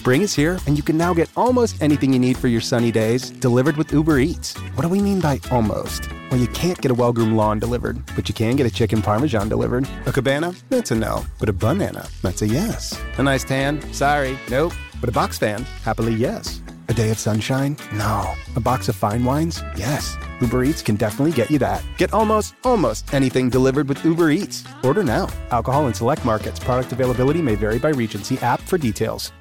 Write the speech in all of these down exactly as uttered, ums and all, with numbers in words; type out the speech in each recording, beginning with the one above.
Spring is here, and you can now get almost anything you need for your sunny days delivered with Uber Eats. What do we mean by almost? Well, you can't get a well-groomed lawn delivered, but you can get a chicken parmesan delivered. A cabana? That's a no. But a banana? That's a yes. A nice tan? Sorry, nope. But a box fan? Happily, yes. A day of sunshine? No. A box of fine wines? Yes. Uber Eats can definitely get you that. Get almost, almost anything delivered with Uber Eats. Order now. Alcohol in select markets. Product availability may vary by region. See app for details.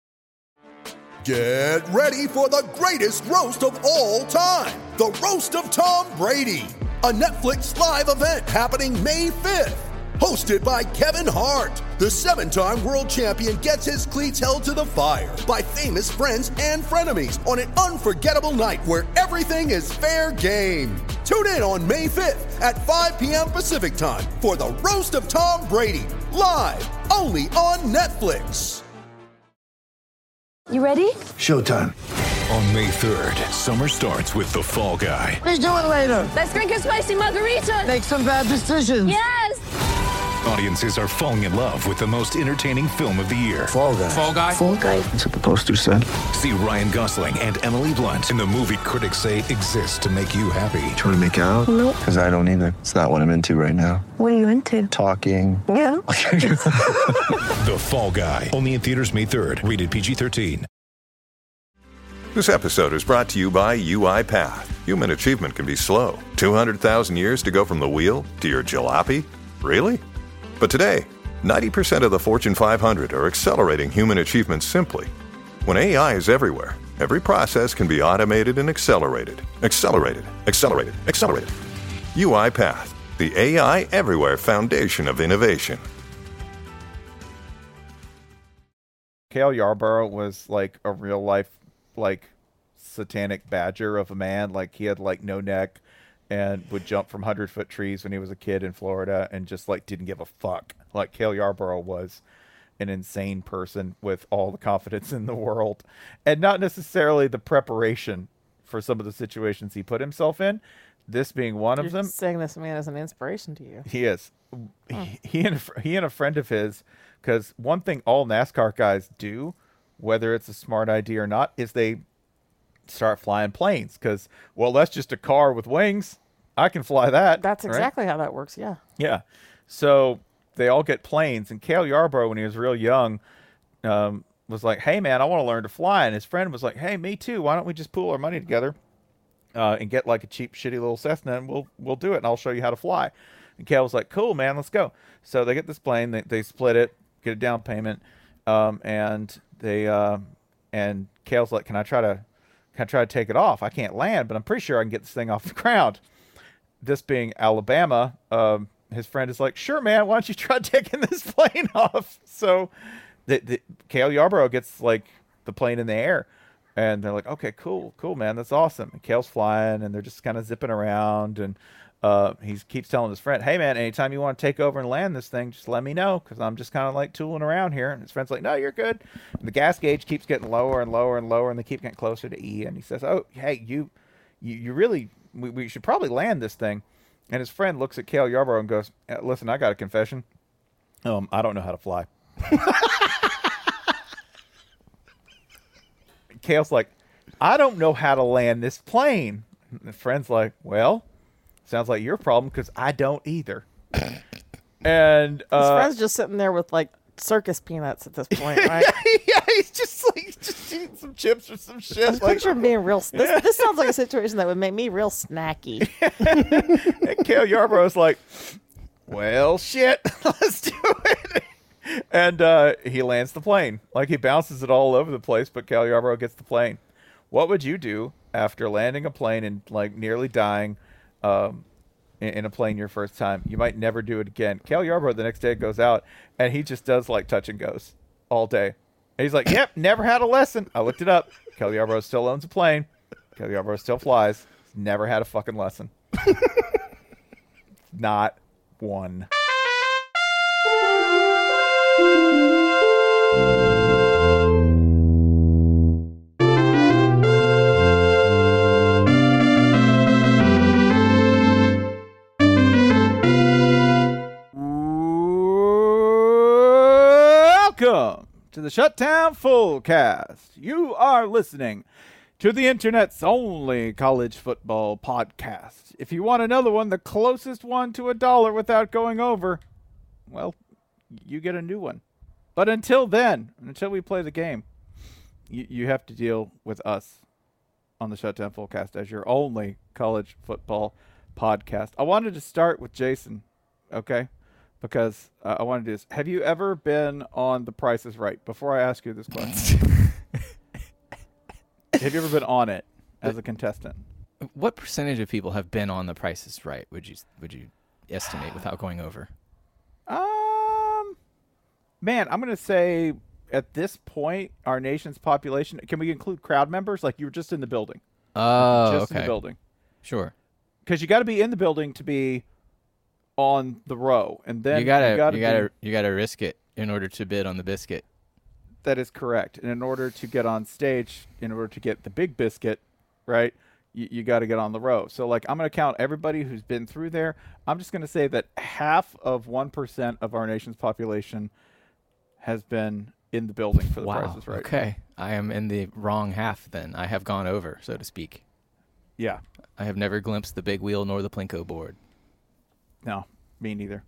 Get ready for the greatest roast of all time. The Roast of Tom Brady. A Netflix live event happening May fifth. Hosted by Kevin Hart. The seven-time world champion gets his cleats held to the fire by famous friends and frenemies on an unforgettable night where everything is fair game. Tune in on May fifth at five p.m. Pacific time for the Roast of Tom Brady. Live only on Netflix. You ready? Showtime. On May third, summer starts with The Fall Guy. Let's do it later. Let's drink a spicy margarita. Make some bad decisions. Yes. Audiences are falling in love with the most entertaining film of the year. Fall Guy. Fall Guy? Fall Guy. That's what the poster said. See Ryan Gosling and Emily Blunt in the movie critics say exists to make you happy. Trying to make it out? Nope. Because I don't either. It's not what I'm into right now. What are you into? Talking. Yeah. The Fall Guy. Only in theaters May third. Rated P G thirteen. This episode is brought to you by UiPath. Human achievement can be slow. two hundred thousand years to go from the wheel to your jalopy? Really? But today, ninety percent of the Fortune five hundred are accelerating human achievement simply. When A I is everywhere, every process can be automated and accelerated. Accelerated. Accelerated. Accelerated. UiPath, the A I everywhere foundation of innovation. Cale Yarborough was like a real life, like satanic badger of a man. Like he had like no neck and would jump from hundred foot trees when he was a kid in Florida and just like didn't give a fuck. Like Cale Yarborough was an insane person with all the confidence in the world and not necessarily the preparation for some of the situations he put himself in. This being one You're of them. Saying this man is an inspiration to you. He is. Oh. He, he and a, he and a friend of his, because one thing all NASCAR guys do, whether it's a smart idea or not, is they start flying planes. Because, well, that's just a car with wings. I can fly that. That's right? exactly how that works, yeah. Yeah. So they all get planes. And Cale Yarborough, when he was real young, um, was like, hey, man, I want to learn to fly. And his friend was like, hey, me too. Why don't we just pool our money together uh, and get like a cheap, shitty little Cessna, and we'll we'll do it, and I'll show you how to fly. And Cale was like, cool, man, let's go. So they get this plane. They, they split it, get a down payment, um, and they uh, and Cale's like, can I try to can I try to take it off? I can't land, but I'm pretty sure I can get this thing off the ground. This being Alabama, um, his friend is like, sure, man, why don't you try taking this plane off? So the, the Cale Yarborough gets like the plane in the air, and they're like, okay, cool, cool, man, that's awesome. And Cale's flying, and they're just kind of zipping around, and uh, he keeps telling his friend, hey, man, anytime you want to take over and land this thing, just let me know, because I'm just kind of like tooling around here. And his friend's like, no, you're good. And the gas gauge keeps getting lower and lower and lower, and they keep getting closer to E. And he says, oh, hey, you, you, you really, we, we should probably land this thing. And his friend looks at Cale Yarborough and goes, listen, I got a confession. Um, I don't know how to fly. Cale's like, I don't know how to land this plane. And the friend's like, well, sounds like your problem, because I don't either. And uh, his friend's just sitting there with like circus peanuts at this point, right? Yeah, he's just like just eating some chips or some shit. I was like, picturing being real. This, this sounds like a situation that would make me real snacky. And Cale Yarborough's like, well, shit, let's do it. And uh, he lands the plane. Like, he bounces it all over the place, but Cale Yarborough gets the plane. What would you do after landing a plane and like nearly dying um, in, in a plane your first time? You might never do it again. Cale Yarborough the next day goes out and he just does like touch and goes all day. And he's like, yep, never had a lesson. I looked it up. Cale Yarborough still owns a plane. Cale Yarborough still flies. He's never had a fucking lesson. Not one. Welcome to the Shutdown Fullcast. You are listening to the internet's only college football podcast. If you want another one, the closest one to a dollar without going over, well, you get a new one. But until then, until we play the game, you, you have to deal with us on the Shutdown Fullcast as your only college football podcast. I wanted to start with Jason, okay? Because uh, I wanted to do this. Have you ever been on The Price is Right? Before I ask you this question. Have you ever been on it as a contestant? What percentage of people have been on The Price is Right, would you would you estimate without going over? Um, man, I'm going to say at this point, our nation's population, can we include crowd members? Like you were just in the building. Oh, Just okay. in the building. Sure. Because you got to be in the building to be on the row. And then you gotta, you gotta, you gotta, be, you gotta risk it in order to bid on the biscuit. That is correct. And in order to get on stage, in order to get the big biscuit, right, you, you got to get on the row. So, like, I'm going to count everybody who's been through there. I'm just going to say that half of one percent of our nation's population has been in the building for the Wow. Price is Right. Okay. I am in the wrong half then. I have gone over, so to speak. Yeah. I have never glimpsed the big wheel nor the Plinko board. No, me neither.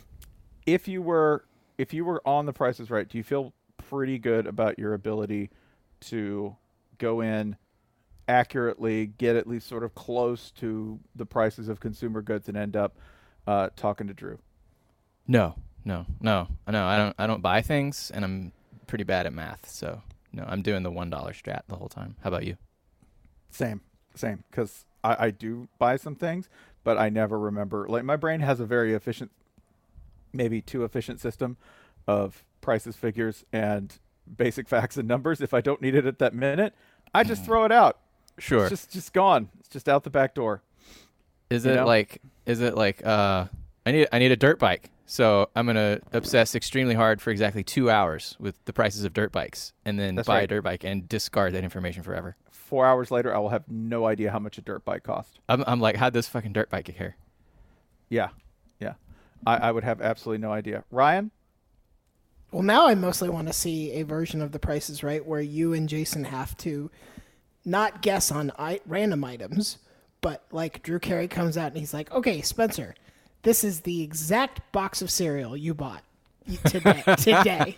If you were if you were on the Price is Right, do you feel pretty good about your ability to go in accurately, get at least sort of close to the prices of consumer goods and end up uh, talking to Drew? No, no, no, no. I don't. I don't buy things, and I'm pretty bad at math. So no, I'm doing the one dollar strat the whole time. How about you? Same, same. Because I, I do buy some things, but I never remember. Like my brain has a very efficient, maybe too efficient system of prices, figures, and basic facts and numbers. If I don't need it at that minute, I just throw it out. Sure. It's just just gone. It's just out the back door. Is You it know? like? Is it like? Uh, I need. I need a dirt bike. So I'm gonna obsess extremely hard for exactly two hours with the prices of dirt bikes, and then That's buy right. a dirt bike and discard that information forever. Four hours later, I will have no idea how much a dirt bike cost. I'm. I'm like, how'd this fucking dirt bike get here? Yeah, yeah. I, I would have absolutely no idea. Ryan? Well, now I mostly want to see a version of The Price is Right where you and Jason have to not guess on I- random items, but like Drew Carey comes out and he's like, okay, Spencer, this is the exact box of cereal you bought today. today.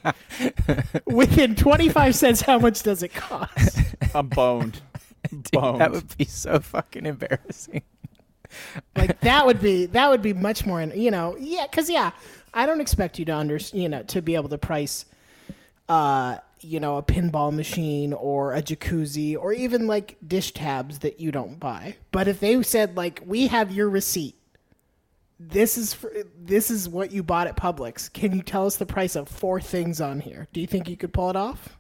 Within twenty-five cents, how much does it cost? I'm boned. Dude, boned. that would be so fucking embarrassing. Like that would be that would be much more, you know, yeah, because yeah, I don't expect you to under, you know, to be able to price, uh, you know, a pinball machine or a jacuzzi or even like dish tabs that you don't buy. But if they said like, we have your receipt, this is for, this is what you bought at Publix. Can you tell us the price of four things on here? Do you think you could pull it off?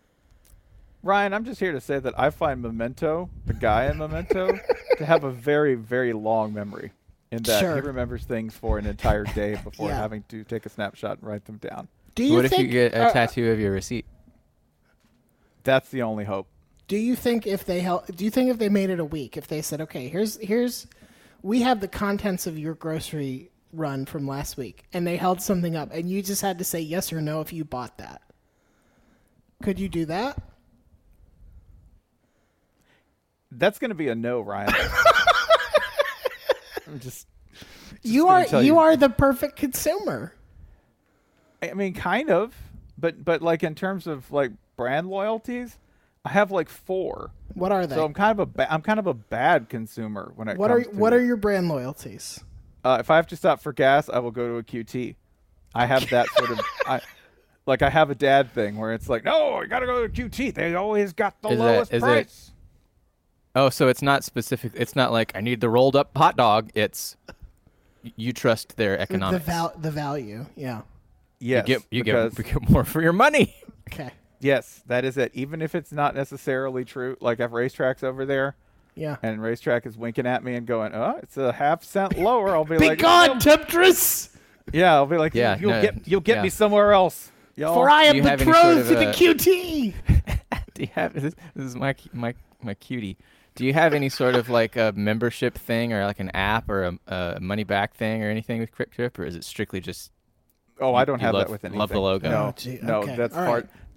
Ryan, I'm just here to say that I find Memento, the guy in Memento, to have a very, very long memory in that Sure. he remembers things for an entire day before Yeah. having to take a snapshot and write them down. Do you what if think, you get a uh, tattoo of your receipt? That's the only hope. Do you think if they hel- do you think if they made it a week, if they said, okay, here's here's we have the contents of your grocery run from last week, and they held something up, and you just had to say yes or no if you bought that, could you do that? That's going to be a no, Ryan. I'm just, just You gonna are tell you are the perfect consumer. I mean, kind of, but but like in terms of like brand loyalties, I have like four. What are they? So I'm kind of a ba- I'm kind of a bad consumer when it what are comes to what are your brand loyalties? Uh, if I have to stop for gas, I will go to a Q T. I have that sort of, I, like I have a dad thing where it's like, no, you got to go to a Q T. They always got the Is that- lowest is it- price. Oh, so it's not specific. It's not like I need the rolled up hot dog. It's y- you trust their The economics. val the value, yeah. Yes, you get you get, because- you get more for your money. Okay. Yes, that is it. Even if it's not necessarily true, like if Racetrack's over there, Yeah. and Racetrack is winking at me and going, "Oh, it's a half cent lower," I'll be Be like, gone, "You'll-" temptress! Yeah, I'll be like, Yeah, "You'll no, get you'll get yeah. me somewhere else." Y'all. For I Do am you the have any sort betrothed of to the a- Q T. Do you have this, this is my my my cutie? Do you have any sort of like a membership thing or like an app or a, a money back thing or anything with Quick Trip, or is it strictly just? Oh, I don't you have love, that with anything. Love the logo. No, Oh, gee, no, okay. that's All part. right.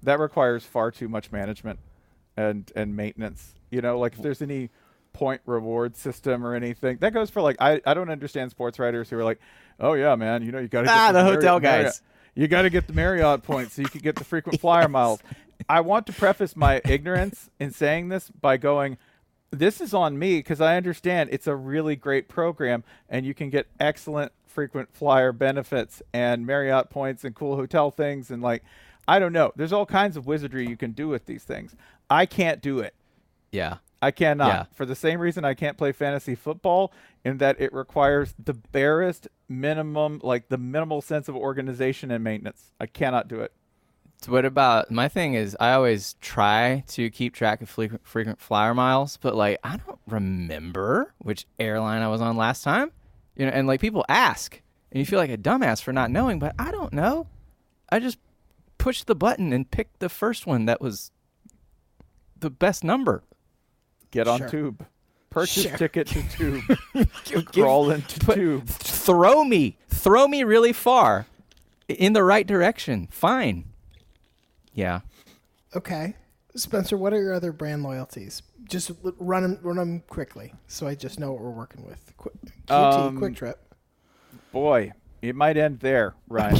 that requires far too much management and and maintenance. You know, like if there's any point reward system or anything, that goes for like I, I don't understand sports writers who are like, oh yeah, man, you know you got to Ah, get the Marriott, hotel Marriott. guys. You got to get the Marriott points so you can get the frequent flyer miles. I want to preface my ignorance in saying this by going, this is on me because I understand it's a really great program and you can get excellent frequent flyer benefits and Marriott points and cool hotel things and like, I don't know. There's all kinds of wizardry you can do with these things. I can't do it. Yeah. I cannot. Yeah. For the same reason I can't play fantasy football, in that it requires the barest minimum, like the minimal sense of organization and maintenance. I cannot do it. So what about my thing is I always try to keep track of frequent, frequent flyer miles, but like I don't remember which airline I was on last time. You know, and like people ask, and you feel like a dumbass for not knowing, but I don't know. I just pushed the button and picked the first one that was the best number. Get on Sure. Tube. Purchase Sure. ticket to Tube. Give- Crawl into put- Tube. Throw me, throw me really far in the right direction. Fine. Yeah. Okay. Spencer, what are your other brand loyalties? Just l- run them, run them quickly so I just know what we're working with. Qu- Q T, Um, Quick Trip. Boy, it might end there, Ryan.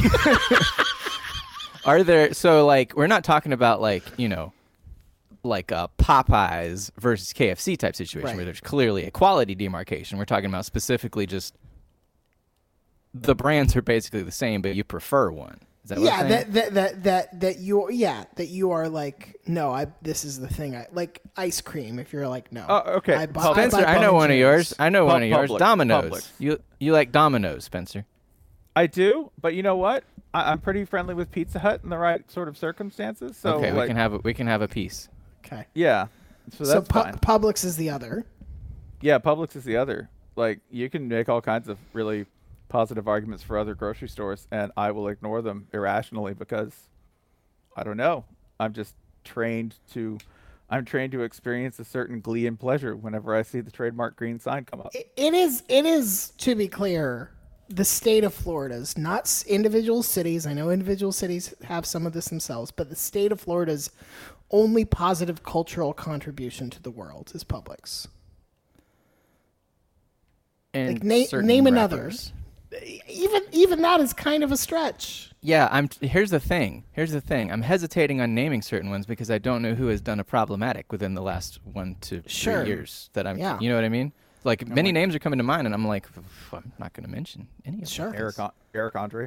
Are there, so like, we're not talking about like, you know, like a Popeyes versus K F C type situation Right. where there's clearly a quality demarcation. We're talking about specifically just the brands are basically the same, but you prefer one. Is that what Yeah, I'm saying? that, that that that that you yeah that you are like no, I this is the thing I like ice cream. If you're like no, Oh, okay. I buy, Spencer, I, buy I know Ben one of and yours. Jerry's. I know one Pub- of yours. Publix. Domino's. Publix. You you like Domino's, Spencer? I do, but you know what? I, I'm pretty friendly with Pizza Hut in the right sort of circumstances. So okay, we like, can have a, we can have a piece. Okay, yeah. So so that's Pu- fine. Publix is the other. Yeah, Publix is the other. Like, you can make all kinds of really positive arguments for other grocery stores, and I will ignore them irrationally because, I don't know, I'm just trained to, I'm trained to experience a certain glee and pleasure whenever I see the trademark green sign come up. It, it is it is to be clear, the state of Florida's not s- individual cities. I know individual cities have some of this themselves, but the state of Florida's only positive cultural contribution to the world is Publix. And Like, na- certain name another. rappers. Even even that is kind of a stretch. Yeah, I'm. Here's the thing. Here's the thing. I'm hesitating on naming certain ones because I don't know who has done a problematic within the last one to Sure. three years. That I'm. Yeah. You know what I mean? Like many names are coming to mind, and I'm like, I'm not going to mention any of them. Sure. Eric, An- Eric Andre.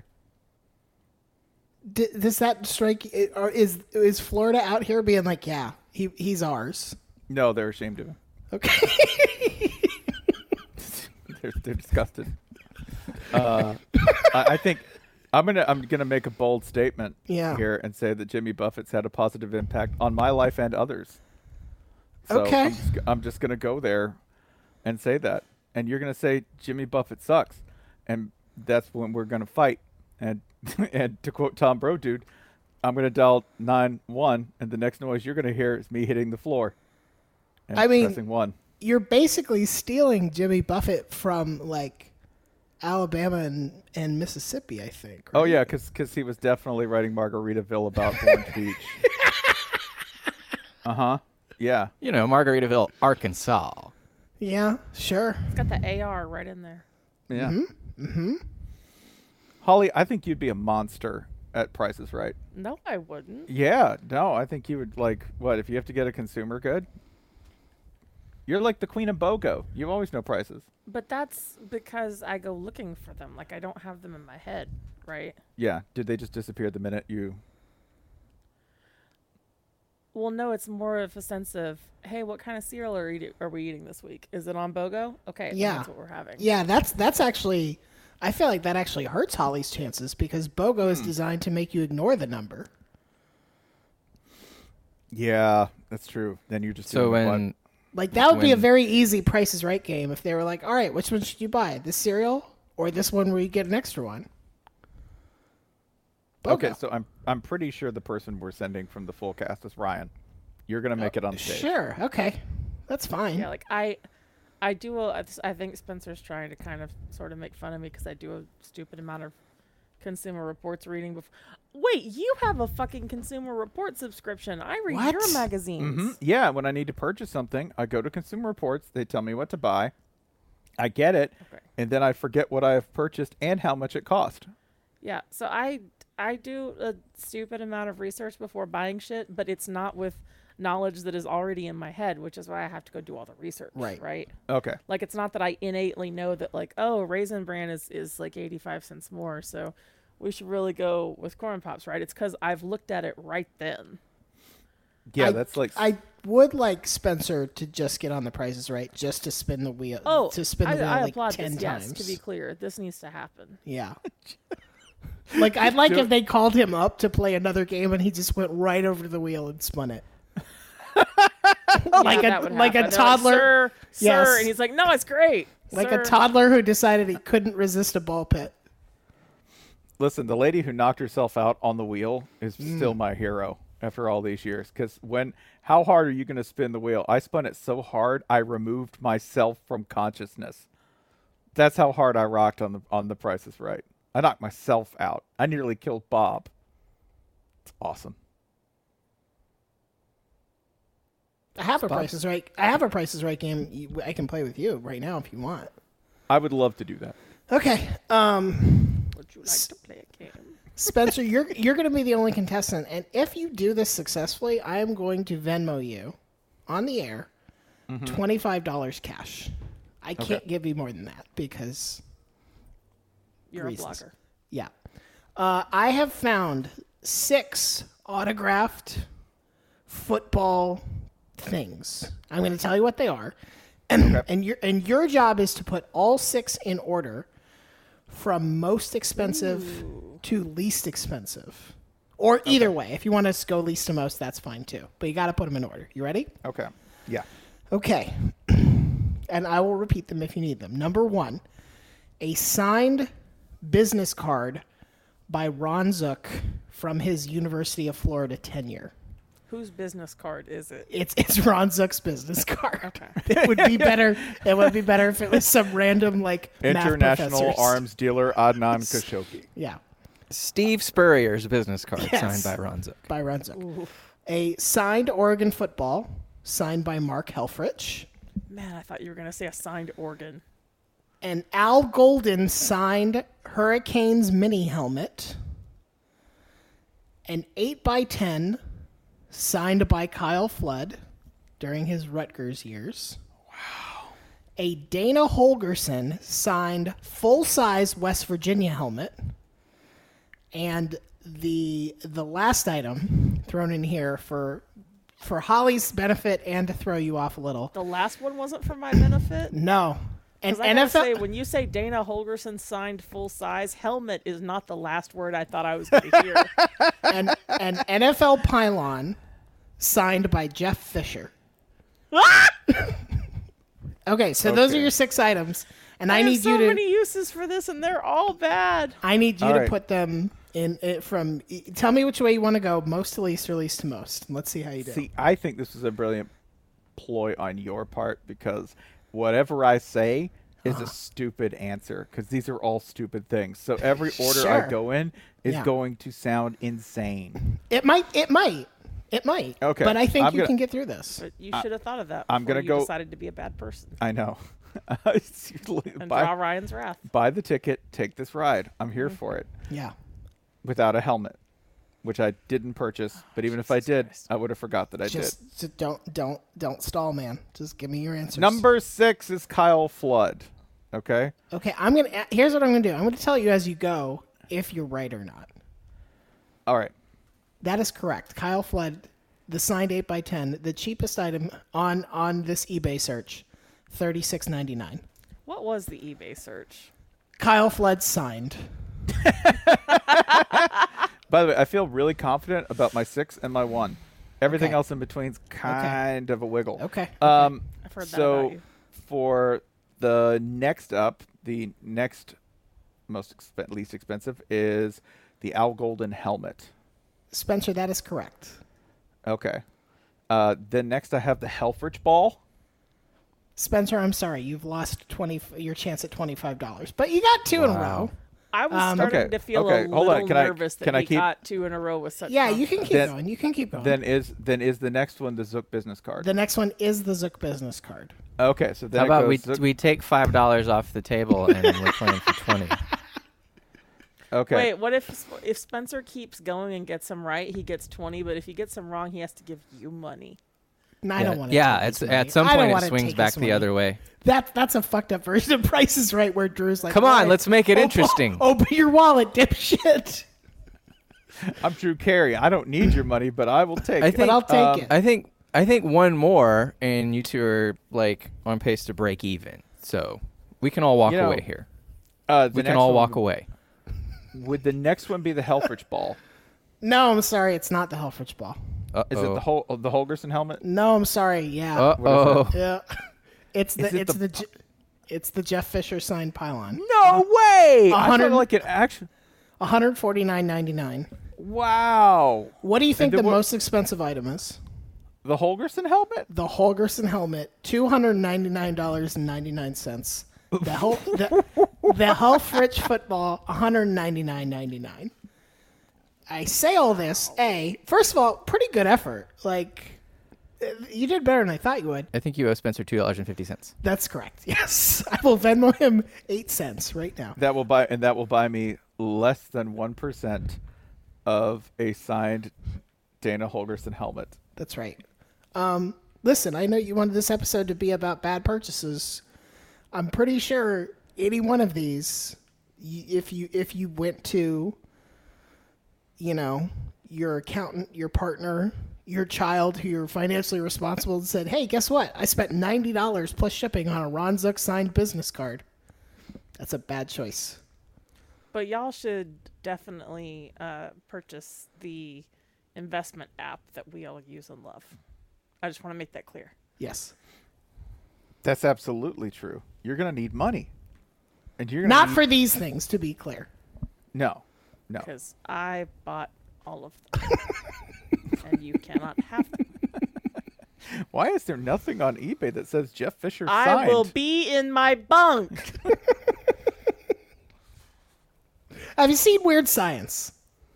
D- does that strike? i- Or is is Florida out here being like, yeah, he he's ours? No, they're ashamed of him. Okay. they're, they're disgusted. Uh, I, I think I'm gonna I'm gonna make a bold statement Yeah. here and say that Jimmy Buffett's had a positive impact on my life and others. So Okay. I'm just, I'm just gonna go there and say that, and you're gonna say Jimmy Buffett sucks, and that's when we're gonna fight. And and to quote Tom Bro, dude, I'm gonna dial nine one, and the next noise you're gonna hear is me hitting the floor. And I mean, pressing one. You're basically stealing Jimmy Buffett from like Alabama and, and Mississippi, I think. Oh right? yeah, because he was definitely writing Margaritaville about Orange Beach. Uh huh. Yeah. You know, Margaritaville, Arkansas. Yeah, sure. It's got the A R right in there. Yeah. Mm-hmm. Mm-hmm. Holly, I think you'd be a monster at Price is Right. No, I wouldn't. Yeah. No, I think you would like what if you have to get a consumer good. You're like the queen of BOGO. You always know prices. But that's because I go looking for them. Like, I don't have them in my head, right? Yeah. Did they just disappear the minute you? Well, no, it's more of a sense of, hey, what kind of cereal are, eat- are we eating this week? Is it on BOGO? Okay, then Yeah. that's what we're having. Yeah, that's that's actually. I feel like that actually hurts Holly's chances because BOGO is designed to make you ignore the number. Yeah, that's true. Then you just So doing when Like that would be a When- very easy Price is Right game if they were like, all right, which one should you buy? This cereal or this one where you get an extra one? what? Okay, BOGO. so I'm I'm pretty sure the person we're sending from the full cast is Ryan. You're gonna make it on stage. Sure. Okay. That's fine. Yeah, like I, I do. A, I think Spencer's trying to kind of sort of make fun of me because I do a stupid amount of Consumer Reports reading before. Wait, you have a fucking Consumer Report subscription. I read What? your magazines. Mm-hmm. Yeah, when I need to purchase something, I go to Consumer Reports. They tell me what to buy. I get it, Okay. and then I forget what I have purchased and how much it cost. Yeah, so I I do a stupid amount of research before buying shit, but it's not with knowledge that is already in my head, which is why I have to go do all the research. Right. Right. Okay. Like, it's not that I innately know that, like, oh, Raisin Bran is, is like eighty-five cents more, so we should really go with Corn Pops, right? It's because I've looked at it right then. Yeah, I, that's like I would like Spencer to just get on the prices right, just to spin the wheel. Oh, to spin the I, wheel I like applaud ten this. times. Yes, to be clear, this needs to happen. Yeah. Like, I'd like if they called him up to play another game and he just went right over to the wheel and spun it. like Yeah, a that would like happen. a They're toddler, sir, Yes. sir, and he's like, no, it's great. like sir. a toddler who decided he couldn't resist a ball pit. Listen, the lady who knocked herself out on the wheel is still my hero after all these years. Because when, how hard are you going to spin the wheel? I spun it so hard, I removed myself from consciousness. That's how hard I rocked on the on the Price is Right. I knocked myself out. I nearly killed Bob. It's awesome. I have a Price is Right. I have a Price is Right game you- I can play with you right now if you want. I would love to do that. Okay. Um, Would you like to play a game? Spencer, you're you're going to be the only contestant, and if you do this successfully, I am going to Venmo you on the air twenty-five dollars cash. I can't give you more than that because You're reasons. a blogger. Yeah. Uh, I have found six autographed football things. I'm going to tell you what they are. And, and your and your job is to put all six in order from most expensive Ooh. to least expensive. Or either way. If you want to go least to most, that's fine too. But you got to put them in order. You ready? Okay. Yeah. Okay. And I will repeat them if you need them. Number one, a signed business card by Ron Zook from his University of Florida tenure. Whose business card is it? It's it's Ron Zook's business card. Okay. It would be better. It would be better if it was some random like math International professors. arms dealer Adnan Khashoggi. Yeah, Steve Spurrier's business card Yes. signed by Ron Zook. by Ron Zook. A signed Oregon football signed by Mark Helfrich. Man, I thought you were going to say a signed organ. An Al Golden signed Hurricanes mini helmet. An eight by ten signed by Kyle Flood during his Rutgers years. Wow. A Dana Holgerson signed full-size West Virginia helmet. And the the last item thrown in here for for Holly's benefit and to throw you off a little. The last one wasn't for my benefit? No. And 'Cause I N gotta F L say, when you say Dana Holgerson signed full size, helmet is not the last word I thought I was going to hear. an, an N F L pylon signed by Jeff Fisher. Okay, so those are Okay. your six items, and I, I have need so you to. many uses for this, and they're all bad. I need you All to right. put them in it from. Tell me which way you want to go, most to least or least to most. Let's see how you do. See, I think this is a brilliant ploy on your part because whatever I say is a stupid answer because these are all stupid things. So every order Sure. I go in is Yeah. going to sound insane. It might. It might. It might. Okay, But I think I'm you gonna- can get through this. But you should have thought of that I'm before gonna you go- decided to be a bad person I know. and buy, draw Ryan's wrath. buy the ticket, take this ride. I'm here for it Yeah. without a helmet, which I didn't purchase. But even if I did, I would have forgot that I Just, just don't don't don't stall, man. Just give me your answers. did. Number six is Kyle Flood. Okay. Okay, I'm gonna. Here's what I'm gonna do. I'm gonna tell you as you go if you're right or not. All right. That is correct. Kyle Flood, the signed eight by ten, the cheapest item on on this eBay search, thirty-six ninety-nine. What was the eBay search? Kyle Flood signed. By the way, I feel really confident about my six and my one. Everything Okay. else in between's kind of a wiggle. Okay. Um, I've heard that so about you. for the next up, the next most exp- least expensive is the Al Golden helmet. Spencer, that is correct. Okay. Uh, then next I have the Helfrich ball. Spencer, I'm sorry, you've lost twenty your chance at twenty-five dollars, but you got two in a Wow. row. I was Um, starting Okay, to feel okay, a hold little on, can I- nervous that can I he keep- got two in a row with such. Yeah, you can keep Then- going. You can keep going. Then is then is the next one the Zook business card? the next one is the Zook business card. Okay, so then How it about goes we Zook- we take five dollars off the table and we're playing for twenty. okay. Wait, what if if Spencer keeps going and gets them right, he gets twenty, but if he gets them wrong, he has to give you money. No, I yeah, don't want to. yeah it's, at some point it swings back the other way. That that's a fucked up version of Price is Right, where Drew's like, Come "All on, right, let's make it open- interesting." Open your wallet, dipshit. I'm Drew Carey. I don't need your money, but I will take I it. think, I'll take um, it. I think I think one more, and you two are like on pace to break even. So we can all walk You know, away here. Uh, the We can next all one walk would- away. Would the next one be the Helfrich ball? No, I'm sorry, it's not the Helfrich ball. Uh-oh. Is it the whole the Holgerson helmet? No, I'm sorry. Yeah. Uh oh. Yeah. It's the Is it it's the- the, Je- it's the Jeff Fisher signed pylon. No way! I hundred- felt like an action. one hundred forty-nine ninety-nine. Wow. What do you think then the what- most expensive item is? The Holgerson helmet? The Holgerson helmet, two hundred ninety-nine dollars and ninety-nine cents. The Hel- the, the Helfrich football, one hundred ninety-nine ninety-nine. I say all this, A, first of all, pretty good effort. Like, uh, you did better than I thought you would. I think you owe Spencer two dollars and fifty cents. That's correct. Yes. I will Venmo him eight cents right now. That will buy and that will buy me less than one percent of a signed Dana Holgerson helmet. That's right. Um, listen, I know you wanted this episode to be about bad purchases. I'm pretty sure any one of these, y- if you if you went to, you know, your accountant, your partner, your child who you're financially responsible, and said, "Hey, guess what? I spent ninety dollars plus shipping on a Ron Zook signed business card." That's a bad choice. But y'all should definitely uh, purchase the investment app that we all use and love. I just want to make that clear. Yes. That's absolutely true. You're gonna need money, and you're gonna Not need- for these things, to be clear. no, no. Because I bought all of them. And you cannot have them. Why is there nothing on eBay that says Jeff Fisher I signed? will be in my bunk. Have you seen Weird Science?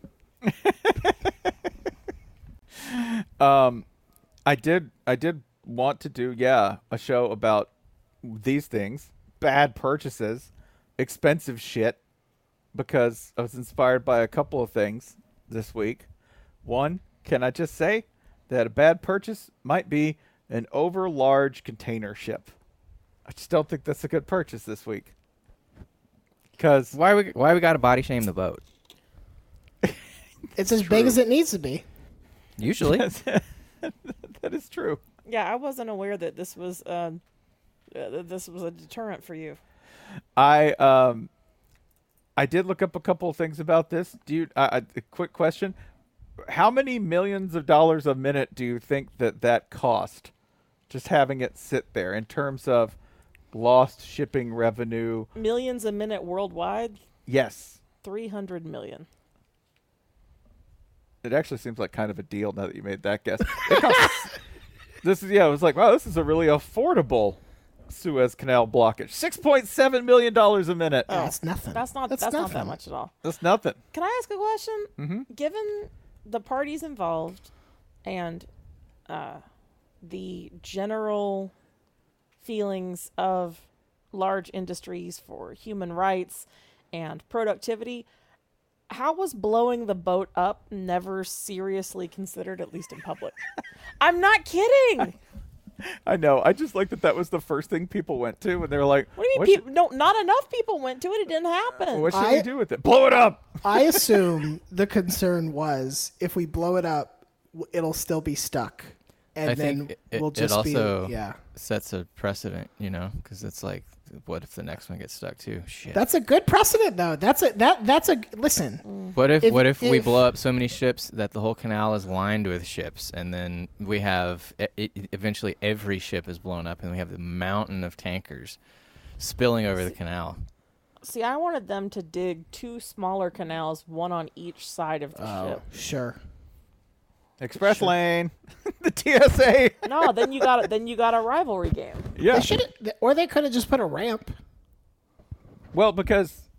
Um, I did. I did want to do yeah a show about these things, bad purchases, expensive shit, because I was inspired by a couple of things this week. One, can I just say that a bad purchase might be an over large container ship? I just don't think that's a good purchase this week. Because Why we why we got to body shame the boat? It's as big as it needs to be. Usually. that is true. Yeah, I wasn't aware that this was um, uh, that this was a deterrent for you. I um, I did look up a couple of things about this. Do you? Uh, uh, a quick question: how many millions of dollars a minute do you think that that cost? Just having it sit there in terms of lost shipping revenue. Millions a minute worldwide. Yes, three hundred million. it actually seems like kind of a deal now that you made that guess. It costs, this is yeah. It was like, wow, this is a really affordable Suez Canal blockage. Six point seven million dollars a minute. Oh, that's nothing. That's not That's that's, not nothing. that much at all. That's nothing. Can I ask a question? Mm-hmm. Given the parties involved and uh, the general feelings of large industries for human rights and productivity, how was blowing the boat up never seriously considered, at least in public? I'm not kidding. I know. I just like that that was the first thing people went to when they were like, What do you mean? what Peop should, no, not enough people went to it. It didn't happen. what should I- we do with it? Blow it up. I assume the concern was if we blow it up, w- it'll still be stuck, and I then think it, it, we'll it just also be yeah. sets a precedent, you know, because it's like, what if the next one gets stuck too? Shit. That's a good precedent, though. That's a that that's a listen. What if, If- what if, we if- blow up so many ships that the whole canal is lined with ships, and then we have e- e- eventually every ship is blown up, and we have the mountain of tankers spilling over the canal. See, I wanted them to dig two smaller canals, one on each side of the Oh, ship. sure. Express lane. The T S A. No, then you got then you got a rivalry game. Yeah. They should, or they could have just put a ramp. Well, because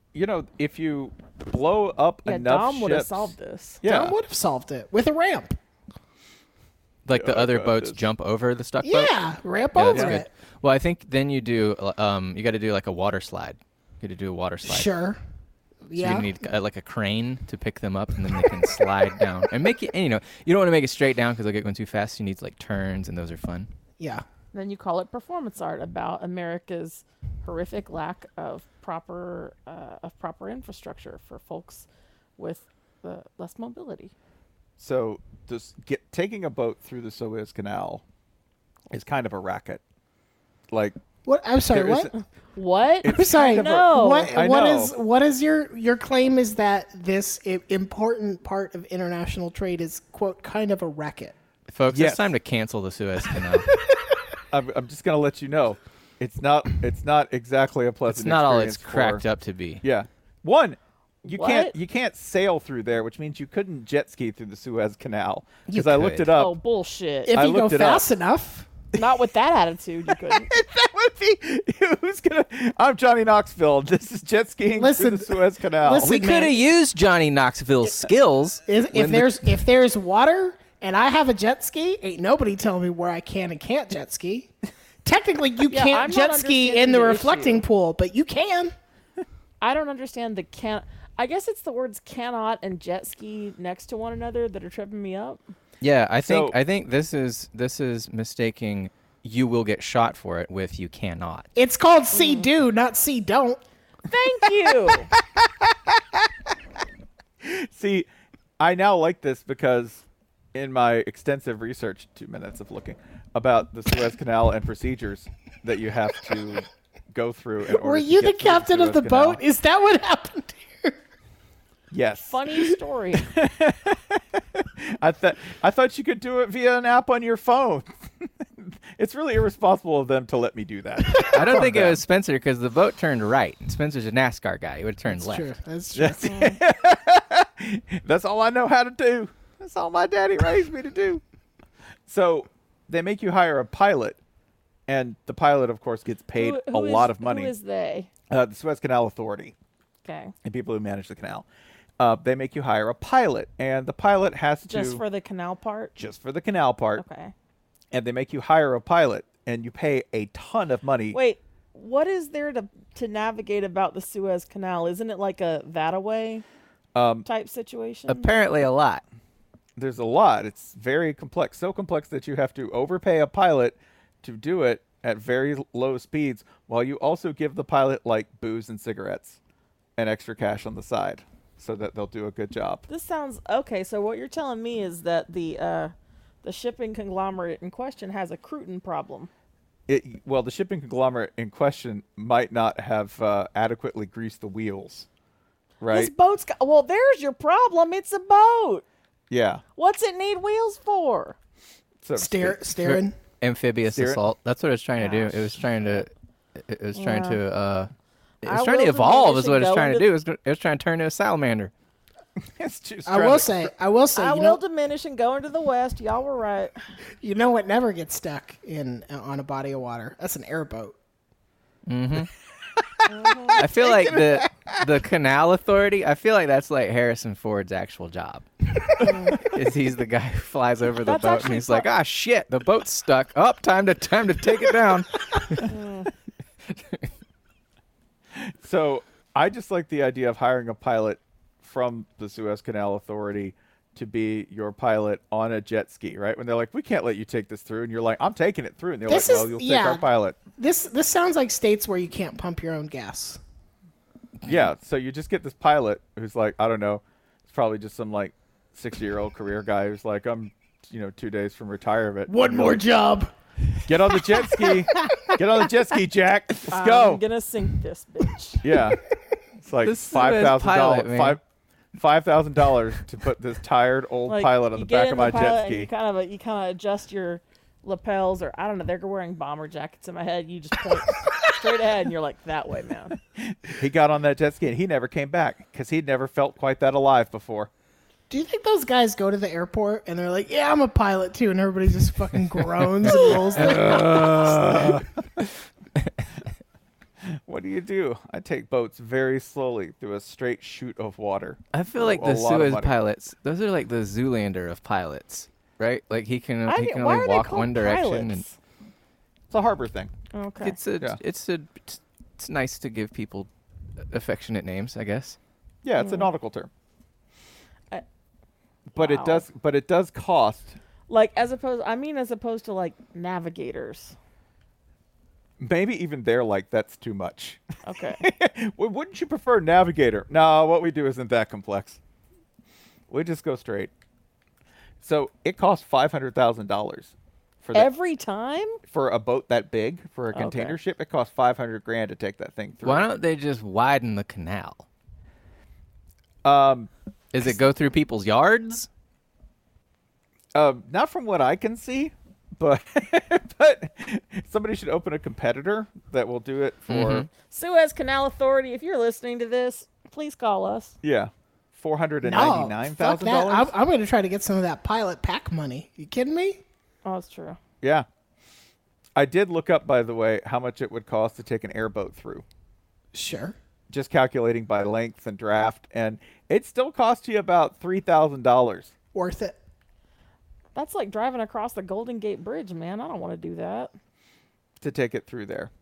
you know, if you blow up Yeah, enough Dom would have ships- solved this. Yeah. Dom would have solved it with a ramp. Like the Oh, other God, boats this- jump over the stuck boat? Yeah, ramp Yeah, that's over good. it. Well, I think then you do, um, you got to do like a water slide. You got to do a water slide. Sure. So Yeah. you need uh, like a crane to pick them up, and then they can slide down and make it. And, you know, you don't want to make it straight down because they'll get going too fast. You need like turns, and those are fun. Yeah. Then you call it performance art about America's horrific lack of proper uh, of proper infrastructure for folks with uh, less mobility. So this get taking a boat through the Suez Canal is kind of a racket. Like What? I'm sorry. there is What? a- What? I'm sorry. kind of a- No. What? I What know. is? What is your your claim? Is that this i- important part of international trade is quote kind of a racket? Folks, Yes. it's time to cancel the Suez Canal. I'm, I'm just gonna let you know, it's not it's not exactly a pleasant. It's not all it's experience cracked for- up to be. Yeah, one, you What? can't you can't sail through there, which means you couldn't jet ski through the Suez Canal. You Because I looked could. it up. Oh, bullshit. If I you go looked it up. fast enough. Not with that attitude, you couldn't. that would be who's gonna. I'm Johnny Knoxville. This is jet skiing Listen, through the Suez Canal. listen, We man. could have used Johnny Knoxville's skills. If, if when the- there's if there's water and I have a jet ski, ain't nobody telling me where I can and can't jet ski. Technically, you Yeah, can't I'm not jet ski in understanding the the reflecting issue. pool, but you can. I don't understand the can. I guess it's the words cannot and jet ski next to one another that are tripping me up. Yeah, I think So- I think this is this is mistaking you will get shot for it with you cannot. It's called see do, not see don't. Thank you. See, I now like this because in my extensive research, two minutes of looking about the Suez Canal and procedures that you have to go through. In order Were to you the get through captain of Suez the Canal. boat? Is that what happened here? Yes. Funny story. I thought I thought you could do it via an app on your phone. It's really irresponsible of them to let me do that. I don't think it was Spencer because the boat turned right. And Spencer's a NASCAR guy. He would have turned left. True. That's true. That's, That's all I know how to do. That's all my daddy raised me to do. So they make you hire a pilot, and the pilot, of course, gets paid Who- a who is- lot of money. Who is they? Uh, the Suez Canal Authority Okay. and people who manage the canal. Uh, they make you hire a pilot, and the pilot has to Just for the canal part? just for the canal part, Okay. and they make you hire a pilot, and you pay a ton of money. Wait, what is there to to navigate about the Suez Canal? Isn't it like a that-away Um, type situation? Apparently a lot. There's a lot. It's very complex, so complex that you have to overpay a pilot to do it at very l- low speeds, while you also give the pilot like booze and cigarettes and extra cash on the side, so that they'll do a good job. This sounds okay. So what you're telling me is that the uh, the shipping conglomerate in question has a crouton problem. It, well, the shipping conglomerate in question might not have uh, adequately greased the wheels, right? This boat's got, well, there's your problem. It's a boat. Yeah. What's it need wheels for? So Stare, staring. Amphibious Steer it. assault. That's what it's trying to do. It was trying to. It was trying Yeah. to. Uh, it I was trying to will evolve. Is diminish what and it's go trying to into- do. It was, it was trying to turn into a salamander. it's just I trying will to- say, I will say, I you will know, diminish and go into the west. Y'all were right. you know what never gets stuck in on a body of water? That's an airboat. I feel like the the Canal Authority. I feel like that's like Harrison Ford's actual job. Is he's the guy who flies over the That's boat and actually he's fu- like, ah, shit, the boat's stuck. Up, time to time to take it down. So I just like the idea of hiring a pilot from the Suez Canal Authority to be your pilot on a jet ski, right? When they're like, we can't let you take this through. And you're like, I'm taking it through. And they're This like, is- well, you'll yeah. take our pilot. This this sounds like states where you can't pump your own gas. Yeah. So you just get this pilot who's like, I don't know. It's probably just some like sixty year old career guy who's like, I'm, you know, two days from retirement. One more job. Get on the jet ski. Get on the jet ski, Jack. Let's I'm go. gonna sink this bitch. Yeah. It's like The Suez five thousand pilot, dollars. man. Five five thousand dollars to put this tired old Like, pilot on you the get back in of my the pilot jet and ski. You kind of you kind of adjust your lapels, or I don't know. They're wearing bomber jackets in my head. You just point straight ahead, and you're like, that way, man. He got on that jet ski and he never came back because he'd never felt quite that alive before. Do you think those guys go to the airport and they're like, yeah, I'm a pilot too, and everybody just fucking groans and rolls their What do do you do? I take boats very slowly through a straight chute of water. I feel like A the lot of Suez money. pilots, those are like the Zoolander of pilots, right? Like he can I he mean, can why only are they walk called one direction, and pilots? It's a harbor thing. Okay. it's a Yeah. it's a it's, it's nice to give people affectionate names, I guess. Yeah, it's a Mm. nautical term. I- But wow. it does. But it does cost. Like as opposed, I mean, as opposed to like navigators. Maybe even they're like, that's too much. Okay. Well, wouldn't you prefer navigator? No, what we do isn't that complex. We just go straight. So it costs five hundred thousand dollars for that. Every time? For a boat that big, for a Okay. container ship, it costs five hundred grand to take that thing through. Why don't they just widen the canal? Um, Does it go through people's yards? um, not from what I can see, but but somebody should open a competitor that will do it for Mhm. Suez Canal Authority, if you're listening to this, please call us. yeah, four hundred and No, ninety-nine fuck thousand that. I'm, dollars. I'm going to try to get some of that pilot pack money. You kidding me? Oh, that's true. Yeah, I did look up, by the way, how much it would cost to take an airboat through. Sure. Just calculating by length and draft, and it still costs you about three thousand dollars. Worth it. That's like driving across the Golden Gate Bridge, man. I don't want to do that. To take it through there,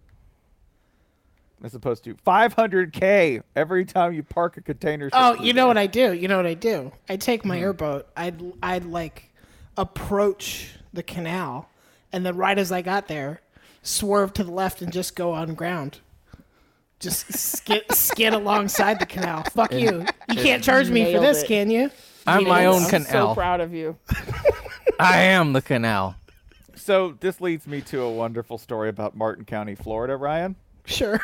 as opposed to five hundred K every time you park a container ship. Oh, through you know there. what I do? You know what I do? I take Hmm. my airboat. I'd I'd like approach the canal, and then right as I got there, swerve to the left and just go on ground. Just skid skid alongside the canal. Fuck you. You can't charge me for Nailed this, it. can you? I'm my own I'm canal. so proud of you. I am the canal. So this leads me to a wonderful story about Martin County, Florida, Ryan. Sure.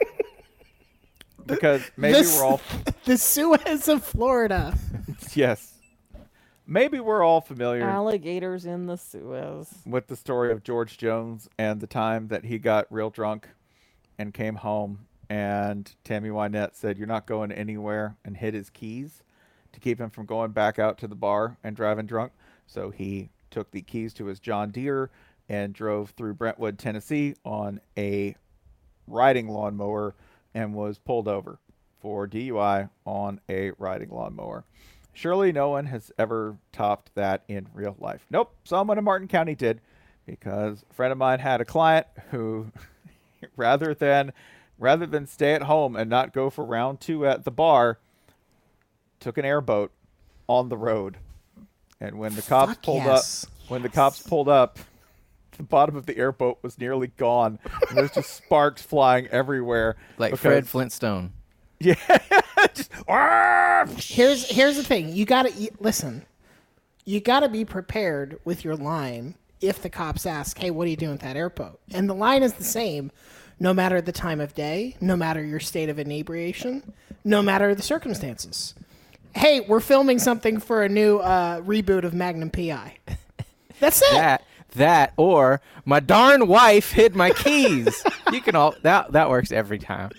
Because maybe This- we're all The Suez of Florida. yes, maybe we're all familiar Alligators in the Suez. with the story of George Jones and the time that he got real drunk and came home, and Tammy Wynette said, "You're not going anywhere," and hid his keys to keep him from going back out to the bar and driving drunk. So he took the keys to his John Deere and drove through Brentwood, Tennessee on a riding lawnmower and was pulled over for D U I on a riding lawnmower. Surely no one has ever topped that in real life. Nope, someone in Martin County did, because a friend of mine had a client who rather than rather than stay at home and not go for round two at the bar, took an airboat on the road. And when the cops Fuck pulled yes. up, when the cops pulled up, the bottom of the airboat was nearly gone. And there's just sparks flying everywhere. Like because- Fred Flintstone. Yeah. just, "Ah!" Here's here's the thing. You gotta you, listen. You gotta be prepared with your line if the cops ask, "Hey, what are you doing with that airboat?" And the line is the same, no matter the time of day, no matter your state of inebriation, no matter the circumstances. Hey, we're filming something for a new uh, reboot of Magnum P I. That's it. That that or my darn wife hid my keys. You can all that that works every time.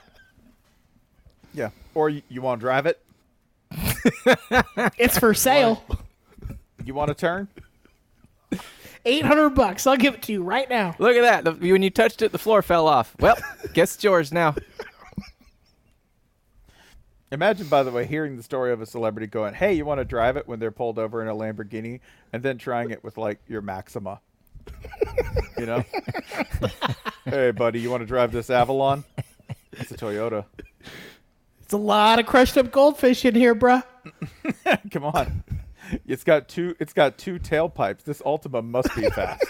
Yeah. Or you, you want to drive it? It's for sale. You want to turn? Eight hundred bucks. I'll give it to you right now. Look at that. The, when you touched it, the floor fell off. Well, guess it's yours now. Imagine, by the way, hearing the story of a celebrity going, "Hey, you want to drive it?" when they're pulled over in a Lamborghini, and then trying it with like your Maxima. You know? Hey, buddy, you want to drive this Avalon? It's a Toyota. It's a lot of crushed up goldfish in here, bruh. Come on. It's got two it's got two tailpipes. This Ultima must be fast.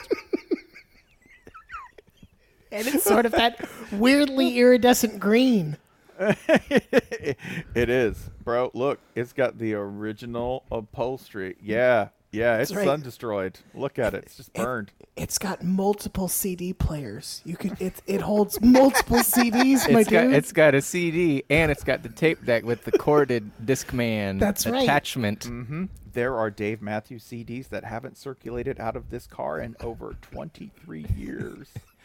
And it's sort of that weirdly iridescent green. It is, bro. Look, it's got the original upholstery. Yeah, yeah, it's right. sun destroyed. Look at it; it's just burned. It's got multiple C D players. You can it it holds multiple C Ds, my It's got dude. it's got a C D and it's got the tape deck with the corded Discman That's right. attachment. Mm-hmm. There are Dave Matthews C Ds that haven't circulated out of this car in over twenty-three years.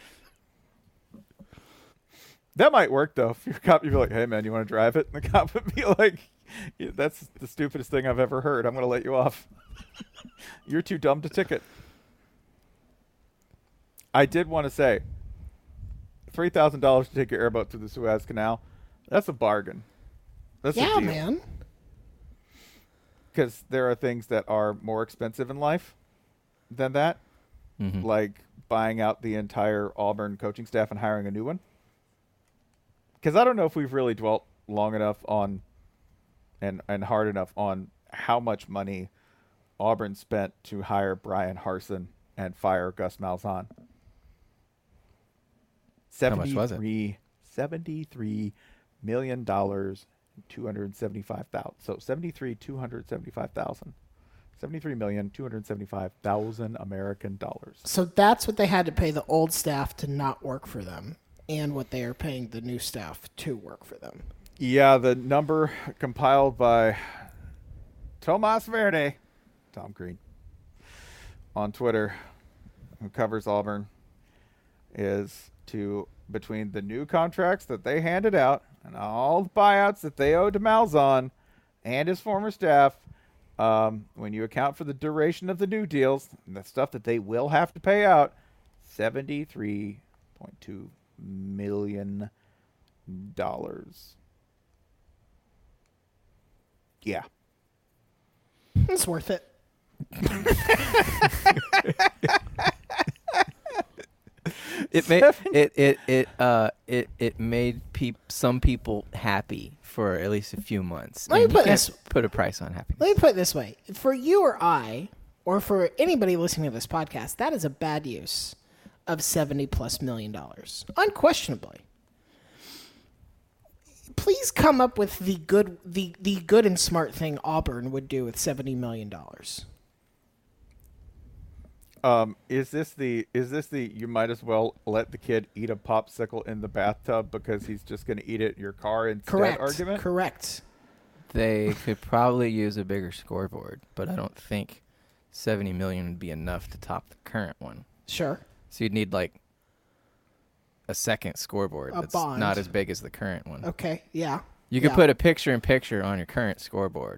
That might work though. If your cop, you'd be like, "Hey man, you want to drive it?" And the cop would be like, yeah, "That's the stupidest thing I've ever heard. I'm going to let you off. You're too dumb to ticket." I did want to say, three thousand dollars to take your airboat through the Suez Canal. That's a bargain. That's yeah, a deal. man. Because there are things that are more expensive in life than that, mm-hmm. like buying out the entire Auburn coaching staff and hiring a new one. Because I don't know if we've really dwelt long enough on and and hard enough on how much money Auburn spent to hire Brian Harsin and fire Gus Malzahn. How much was it? seventy-three million dollars, two hundred seventy-five thousand. So seventy-three, two hundred seventy-five thousand. seventy-three million, two hundred seventy-five thousand American dollars. So that's what they had to pay the old staff to not work for them, and what they are paying the new staff to work for them. Yeah, the number compiled by Tomas Verde, Tom Green, on Twitter, who covers Auburn, is to between the new contracts that they handed out and all the buyouts that they owed to Malzahn and his former staff, um, when you account for the duration of the new deals and the stuff that they will have to pay out, seventy-three point two million dollars. Yeah. It's worth it. It made it it it uh it it made peop, some people happy for at least a few months. Let me And you put can't this- put a price on happiness. Let me put it this way. For you or I, or for anybody listening to this podcast, that is a bad use of seventy plus million dollars. Unquestionably. Please come up with the good the, the good and smart thing Auburn would do with seventy million dollars. Um, is this the is this the you might as well let the kid eat a popsicle in the bathtub because he's just going to eat it in your car instead Correct. argument? Correct. They could probably use a bigger scoreboard, but I don't think seventy million would be enough to top the current one. Sure. So you'd need like a second scoreboard A that's bond. not as big as the current one. Okay. Yeah. You could Yeah. put a picture-in-picture on your current scoreboard.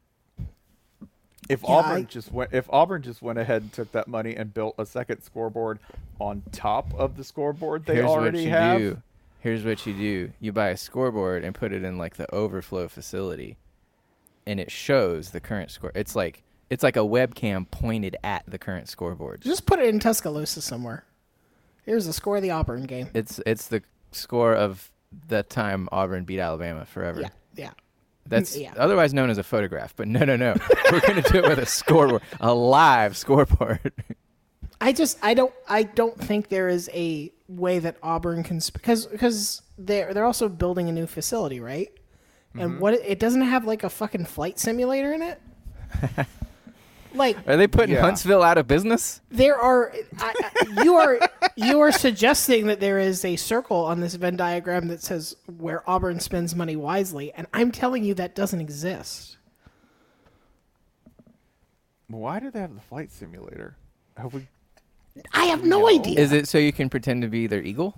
If Yeah, Auburn I- just went if Auburn just went ahead and took that money and built a second scoreboard on top of the scoreboard they Here's already what you have. do. Here's what you do. You buy a scoreboard and put it in like the overflow facility, and it shows the current score. It's like it's like a webcam pointed at the current scoreboard. Just put it in Tuscaloosa somewhere. Here's the score of the Auburn game. It's it's the score of the time Auburn beat Alabama forever. Yeah. Yeah. That's Yeah. otherwise known as a photograph, but no, no, no. We're gonna do it with a scoreboard, a live scoreboard. I just I don't I don't think there is a way that Auburn can sp- because because they're they're also building a new facility, right? And Mhm. what it, it doesn't have like a fucking flight simulator in it. Like, Are they putting Yeah. Huntsville out of business? there are I, I, you are you are suggesting that there is a circle on this Venn diagram that says where Auburn spends money wisely, and I'm telling you that doesn't exist. Why do they have the flight simulator? Have we I have no idea. Is it so you can pretend to be their eagle?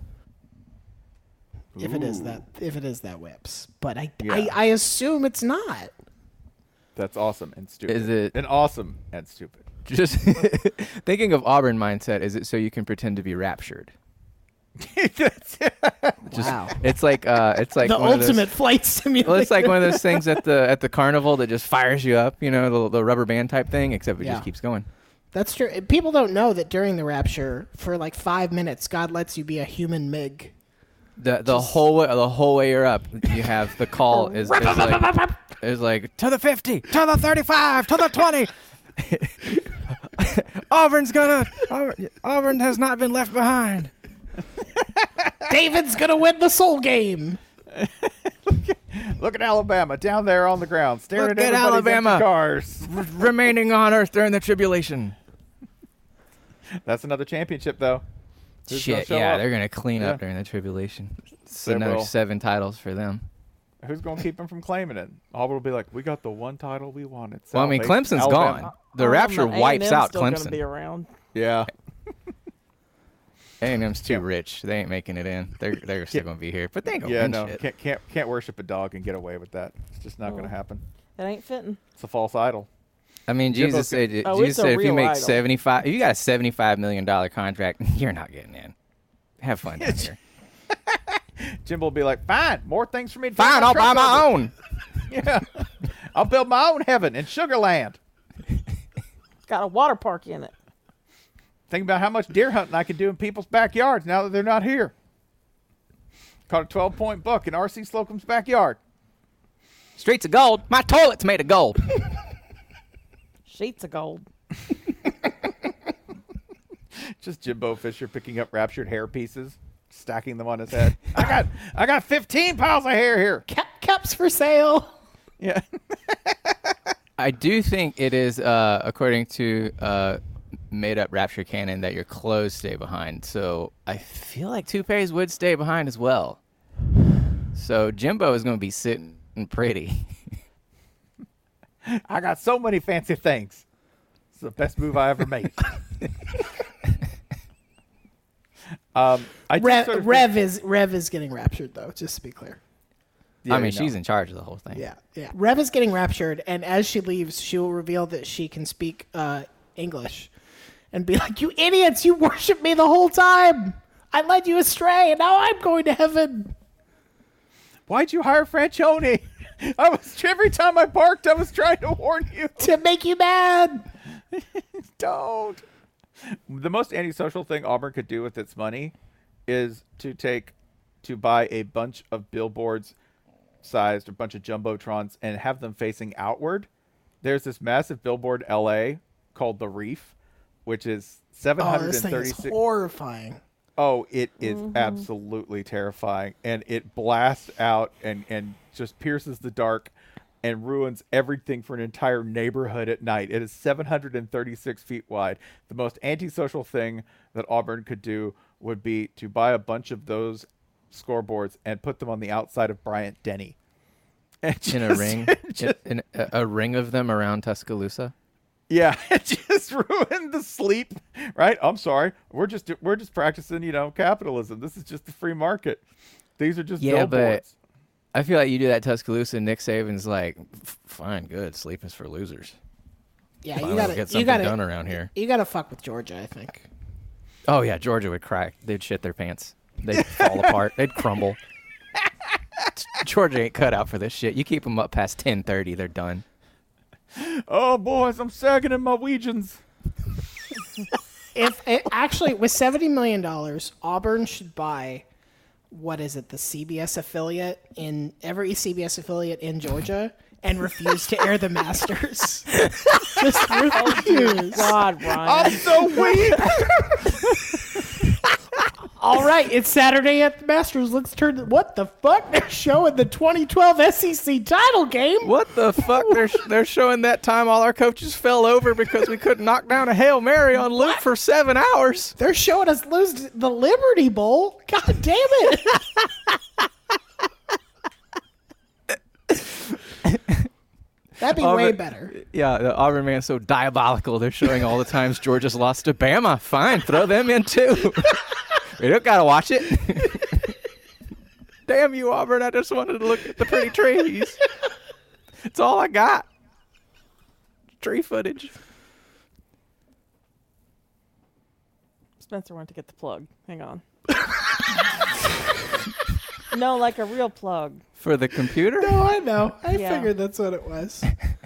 If it is that if it is that whips, but I, Yeah. I I assume it's not. That's awesome and stupid. Is it- and awesome and stupid? Just thinking of Auburn mindset, is it so you can pretend to be raptured? Just, Wow. It's like uh, it's like The one of those- ultimate flight simulator. Well, it's like one of those things at the at the carnival that just fires you up, you know, the, the rubber band type thing, except it Yeah. just keeps going. That's true. People don't know that during the rapture, for like five minutes, God lets you be a human MiG. The the whole way the whole way you're up, you have the call is, is like is like to the fifty, to the thirty-five, to the twenty. Auburn's gonna Auburn, Auburn has not been left behind. David's gonna win the soul game. Look at Alabama down there on the ground, staring Look at at everybody's empty Alabama. cars. R- remaining on earth during the tribulation. That's another championship, though. Who's gonna Shit, show yeah, up? they're gonna clean Yeah. up during the tribulation. It's They another will. seven titles for them. Who's going to keep them from claiming it? Auburn will be like, we got the one title we wanted. Well, I mean, Salvation- Clemson's Alabama. gone. The rapture Um, wipes A and M's out still gonna Clemson. be around. Yeah. A and M's too rich. They ain't making it in. They're they're still gonna be here, but they ain't gonna Yeah, win no, shit. can't can't can't worship a dog and get away with that. It's just not going to happen. It ain't fitting. It's a false idol. I mean, Jimbo Jesus can- said, Oh, Jesus it's a said if you real make idol. seventy five, if you got a seventy five million dollar contract, you're not getting in. Have fun down here. Jimbo will be like, fine, more things for me to take Fine, my I'll buy truck my over." own. Yeah. I'll build my own heaven in Sugarland. Got a water park in it. Think about how much deer hunting I can do in people's backyards now that they're not here. Caught a twelve-point buck in R C Slocum's backyard. Streets of gold. My toilet's made of gold. Sheets of gold. Just Jimbo Fisher picking up raptured hair pieces, stacking them on his head. I got I got fifteen piles of hair here. Cap- cups for sale. Yeah. I do think it is, uh, according to uh, made-up Rapture canon, that your clothes stay behind. So I feel like toupees would stay behind as well. So Jimbo is going to be sitting pretty. I got so many fancy things. It's the best move I ever made. um, I just Rev, sort of Rev is Rev is getting raptured though. Just to be clear. Yeah, I mean, you know. she's in charge of the whole thing. Yeah, yeah. Rev is getting raptured, and as she leaves, she will reveal that she can speak uh, English, and be like, "You idiots! You worshipped me the whole time. I led you astray, and now I'm going to heaven." Why'd you hire Franchione? I was every time I barked, I was trying to warn you to make you mad. Don't. The most antisocial thing Auburn could do with its money is to take to buy a bunch of billboards sized, a bunch of jumbotrons, and have them facing outward. There's this massive billboard L A called the Reef, which is seven Oh, hundred this thing thirty-six. is horrifying. Oh, it is Mhm. absolutely terrifying, and it blasts out and and just pierces the dark and ruins everything for an entire neighborhood at night. It is seven hundred thirty-six feet wide. The most antisocial thing that Auburn could do would be to buy a bunch of those scoreboards and put them on the outside of Bryant Denny. And In a just- ring, just- in a, a ring of them around Tuscaloosa. Yeah, it just ruined the sleep, right? I'm sorry. We're just we're just practicing, you know, capitalism. This is just the free market. These are just Yeah, billboards. but I feel like you do that Tuscaloosa, and Nick Saban's like, "F- fine, good. Sleep is for losers. Yeah, Finally you gotta get you something gotta done around here. You gotta fuck with Georgia, I think. Oh yeah, Georgia would cry. They'd shit their pants. They'd fall apart. They'd crumble. Georgia ain't cut out for this shit. You keep them up past ten thirty, they're done. Oh, boys, I'm sagging in my Weegians. If it, actually with seventy million dollars, Auburn should buy what is it, the C B S affiliate in every C B S affiliate in Georgia and refuse to air the Masters. Just refuse. God, Ryan. I'm so weak. All right, it's Saturday at the Masters. Let's turn. The, what the fuck? They're showing the twenty twelve S E C title game. What the fuck? They're they're showing that time all our coaches fell over because we couldn't knock down a Hail Mary on Luke for seven hours. They're showing us lose the Liberty Bowl. God damn it! That'd be way Auburn- better. Yeah, the Auburn man's so diabolical. They're showing all the times Georgia's lost to Bama. Fine, throw them in too. We don't gotta watch it. Damn you, Auburn! I just wanted to look at the pretty trees. It's all I got. Tree footage. Spencer went to get the plug. Hang on. No, like a real plug. For the computer? No, I know. I Yeah. figured that's what it was.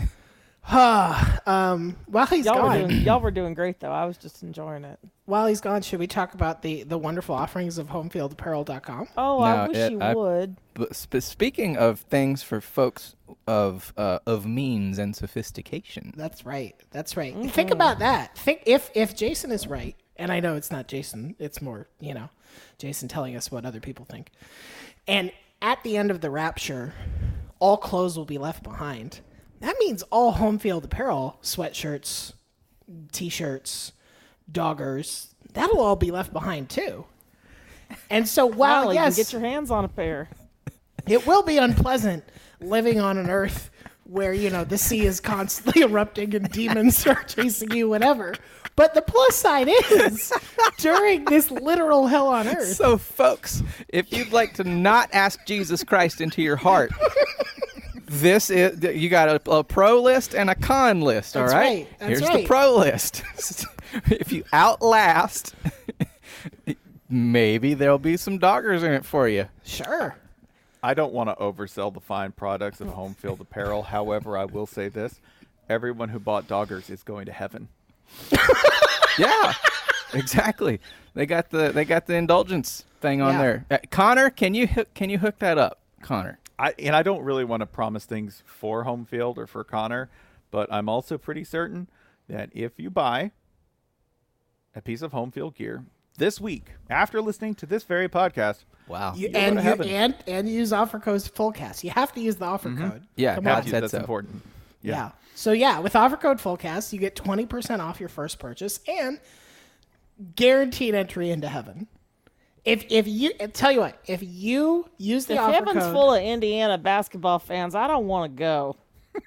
um, while he's Y'all were, gone, doing, y'all were doing great, though. I was just enjoying it. while he's gone, should we talk about the, the wonderful offerings of home field apparel dot com? Oh, I No, wish it- you I- would. But sp- speaking of things for folks of uh, of means and sophistication, That's right. That's right. Think about that. Think if if Jason is right, and I know it's not Jason, it's more, you know, Jason telling us what other people think. And at the end of the rapture, all clothes will be left behind. That means all home field apparel, sweatshirts, t-shirts, doggers, that'll all be left behind too. And so while Wow, yes, you can get your hands on a pair. it will be unpleasant living on an earth where, you know, the sea is constantly erupting and demons are chasing you, whatever. But the plus side is, during this literal hell on earth. so folks, if you'd like to not ask Jesus Christ into your heart, this is you got a, a pro list and a con list. That's all right, right. That's here's right. the pro list. If you outlast maybe there'll be some doggers in it for you. Sure. I don't want to oversell the fine products of home field apparel. However, I will say this. Everyone who bought doggers is going to heaven. Yeah, exactly. They got the they got the indulgence thing on Yeah. there. Uh, Connor, can you hook, can you hook that up, Connor? I, and I don't really want to promise things for home field or for Connor, but I'm also pretty certain that if you buy a piece of home field gear this week, after listening to this very podcast, wow, You, You'll and go to you, heaven. and and use offer code FULLCAST. You have to use the offer code. Yeah, Come God on. said that's so. important. Yeah. So yeah, with offer code FULLCAST, you get twenty percent off your first purchase and guaranteed entry into heaven. If if you tell you what, if you use the If offer heaven's code, full of Indiana basketball fans, I don't want to go.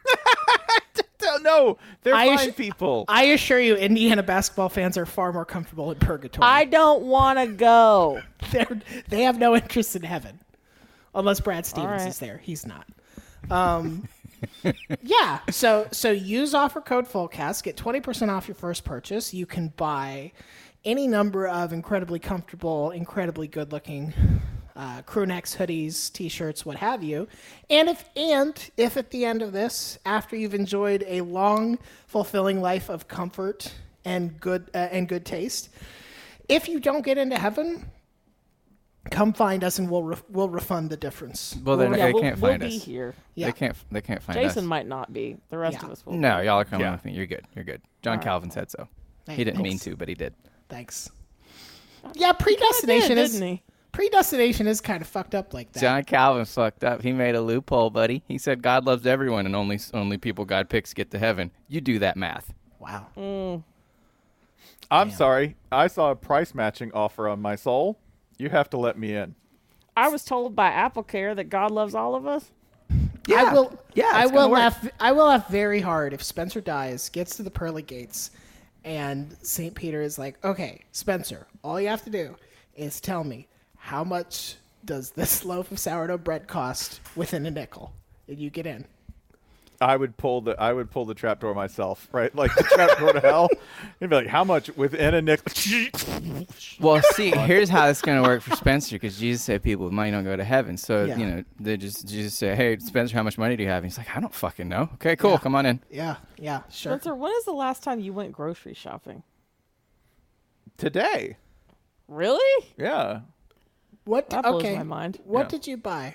No, they're I fine assu- people. I assure you, Indiana basketball fans are far more comfortable in purgatory. I don't want to go. They're, they have no interest in heaven, unless Brad Stevens right. is there. He's not. Um, yeah. So so use offer code FULLCAST. Get twenty percent off your first purchase. You can buy any number of incredibly comfortable, incredibly good-looking uh, crew necks, hoodies, T-shirts, what have you. And if and if at the end of this, after you've enjoyed a long, fulfilling life of comfort and good uh, and good taste, if you don't get into heaven, come find us and we'll re- we'll refund the difference. Well, then Yeah, they we'll, can't we'll find be us. here. Yeah. They can't. They can't find Jason us. might not be. The rest Yeah. of us will. No, y'all are coming Yeah. with me. You're good. You're good. John All right, Calvin said so. Hey, he didn't mean thanks. to, but he did. Thanks. Yeah, predestination did, is didn't he? predestination is kind of fucked up like that. John Calvin fucked up. He made a loophole, buddy. He said God loves everyone, and only only people God picks get to heaven. You do that math. Wow. Mm. I'm sorry. I saw a price matching offer on my soul. You have to let me in. I was told by AppleCare that God loves all of us. I will. Yeah, I it's gonna will work. laugh. I will laugh very hard if Spencer dies, gets to the pearly gates, and Saint Peter is like, "Okay, Spencer, all you have to do is tell me how much does this loaf of sourdough bread cost within a nickel, and you get in." I would pull the I would pull the trapdoor myself, right? Like the trapdoor to hell. You'd be like, how much within a nickel? Well, see, here's how it's going to work for Spencer, because Jesus said people with money don't go to heaven. So, Yeah. you know, they just Jesus say, hey, Spencer, how much money do you have? And he's like, I don't fucking know. Okay, cool. Come on in. Yeah. Yeah. Sure. Spencer, when is the last time you went grocery shopping? Today. Really? Yeah. What? That blows okay. my mind. What Yeah. did you buy?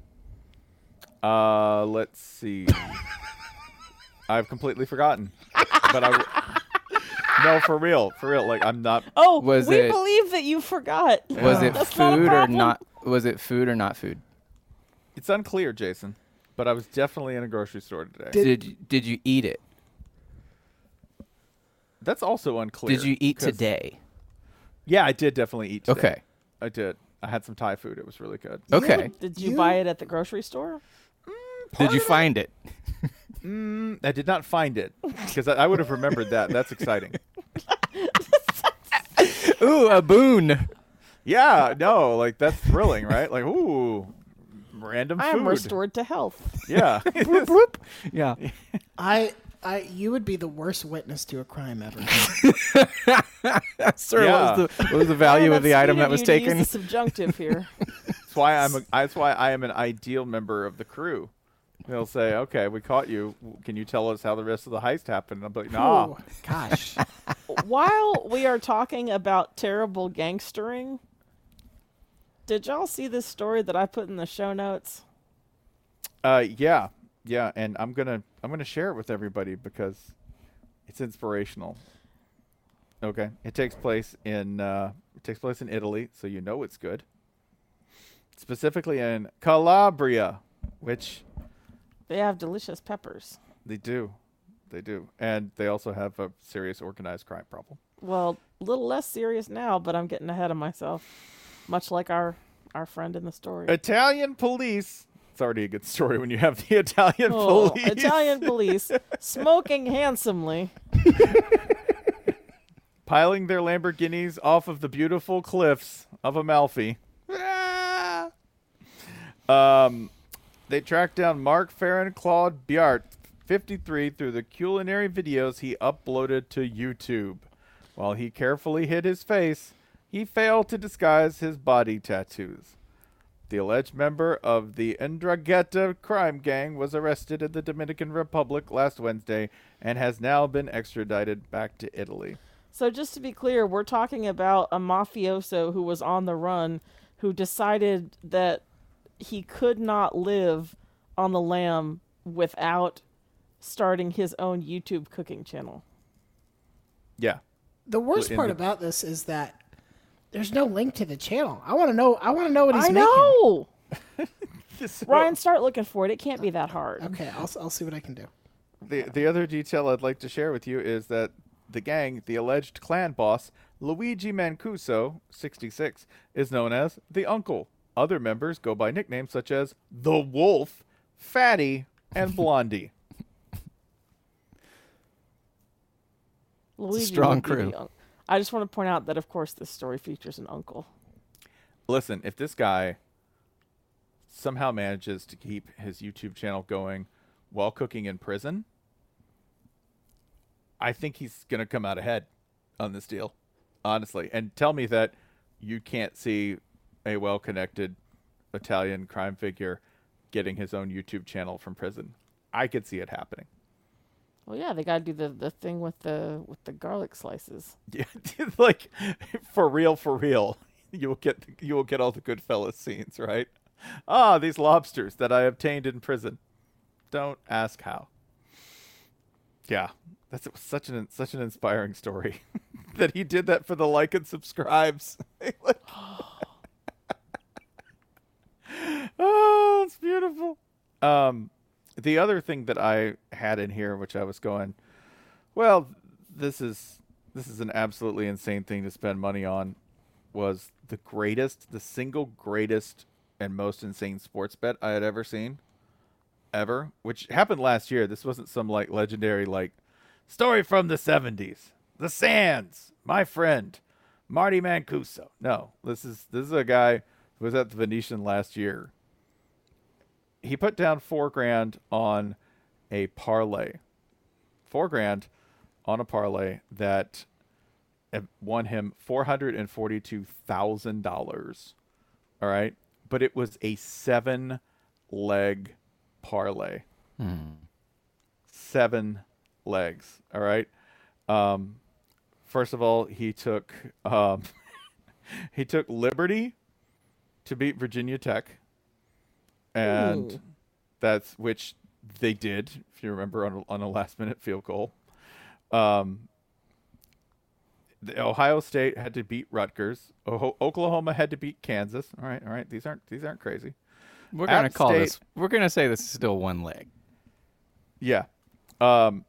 Uh, let's see. I've completely forgotten. But I w- No, for real. For real. Like I'm not Oh, Was we it- believe that you forgot. Was it That's not a food or problem. not? Was it food or not food? It's unclear, Jason. But I was definitely in a grocery store today. Did you, did you eat it? That's also unclear. Did you eat 'cause- today? Yeah, I did definitely eat today. Okay. I did. I had some Thai food. It was really good. Okay. Did you, You- buy it at the grocery store? Did you find it? Mm, I did not find it because I, I would have remembered that. That's exciting. Ooh, a boon. Yeah, no, like that's thrilling, right? Like, ooh, random I food. am restored to health. Yeah. Yeah. I. I. You would be the worst witness to a crime ever. Sir, Yeah. what, was the, what was the value Oh, of the that's item sweet that of was you to use taken? the subjunctive here. That's why I'm. A, that's why I am an ideal member of the crew. They'll say, "Okay, we caught you. Can you tell us how the rest of the heist happened?" And I'm like, "Nah." Ooh, gosh. While we are talking about terrible gangstering, did y'all see this story that I put in the show notes? Uh, yeah, yeah, and I'm gonna I'm gonna share it with everybody because it's inspirational. Okay, it takes place in uh, it takes place in Italy, so you know it's good. Specifically in Calabria, which They have delicious peppers. they do, they do, and they also have a serious organized crime problem. Well, a little less serious now, but I'm getting ahead of myself, much like our our friend in the story. Italian police. It's already a good story when you have the Italian Oh, police. Italian police smoking handsomely. Piling their Lamborghinis off of the beautiful cliffs of Amalfi. Ah! Um, they tracked down Mark Farron Claude Biart, fifty-three, through the culinary videos he uploaded to YouTube. While he carefully hid his face, he failed to disguise his body tattoos. The alleged member of the Ndrangheta crime gang was arrested in the Dominican Republic last Wednesday and has now been extradited back to Italy. So just to be clear, we're talking about a mafioso who was on the run, who decided that he could not live on the lam without starting his own YouTube cooking channel. Yeah. The worst In part the- about this is that there's no link to the channel. I want to know. I want to know what he's I making. know. So- Ryan, start looking for it. It can't be that hard. Okay, I'll I'll see what I can do. The the other detail I'd like to share with you is that the gang, the alleged clan boss, Luigi Mancuso, sixty-six, is known as the Uncle. Other members go by nicknames such as the Wolf, Fatty, and Blondie. Luigi strong would be crew. the un- I just want to point out that, of course, this story features an uncle. Listen, if this guy somehow manages to keep his YouTube channel going while cooking in prison, I think he's going to come out ahead on this deal, honestly. And tell me that you can't see a well-connected Italian crime figure getting his own YouTube channel from prison. I could see it happening. Well, yeah, they got to do the, the thing with the with the garlic slices. Yeah, like for real, for real. You will get you will get all the Goodfellas scenes, right? Ah, these lobsters that I obtained in prison. Don't ask how. Yeah, that's such an such an inspiring story that he did that for the like and subscribes. Oh, it's beautiful. Um, the other thing that I had in here, which I was going, well, this is this is an absolutely insane thing to spend money on, was the greatest, the single greatest and most insane sports bet I had ever seen, ever, which happened last year. This wasn't some like legendary like story from the seventies. The Sands, my friend, Marty Mancuso. No, this is this is a guy who was at the Venetian last year. He put down four grand on a parlay. Four grand on a parlay that won him four hundred and forty-two thousand dollars. All right, but it was a seven-leg parlay. Hmm. Seven legs. All right. Um, first of all, he took um, he took Liberty to beat Virginia Tech. And Ooh. that's which they did, if you remember, on a, on a last-minute field goal. Um, the Ohio State had to beat Rutgers. O- Oklahoma had to beat Kansas. All right, all right. These aren't these aren't crazy. We're gonna App call State- this. We're gonna say this is still one leg. Yeah. Um,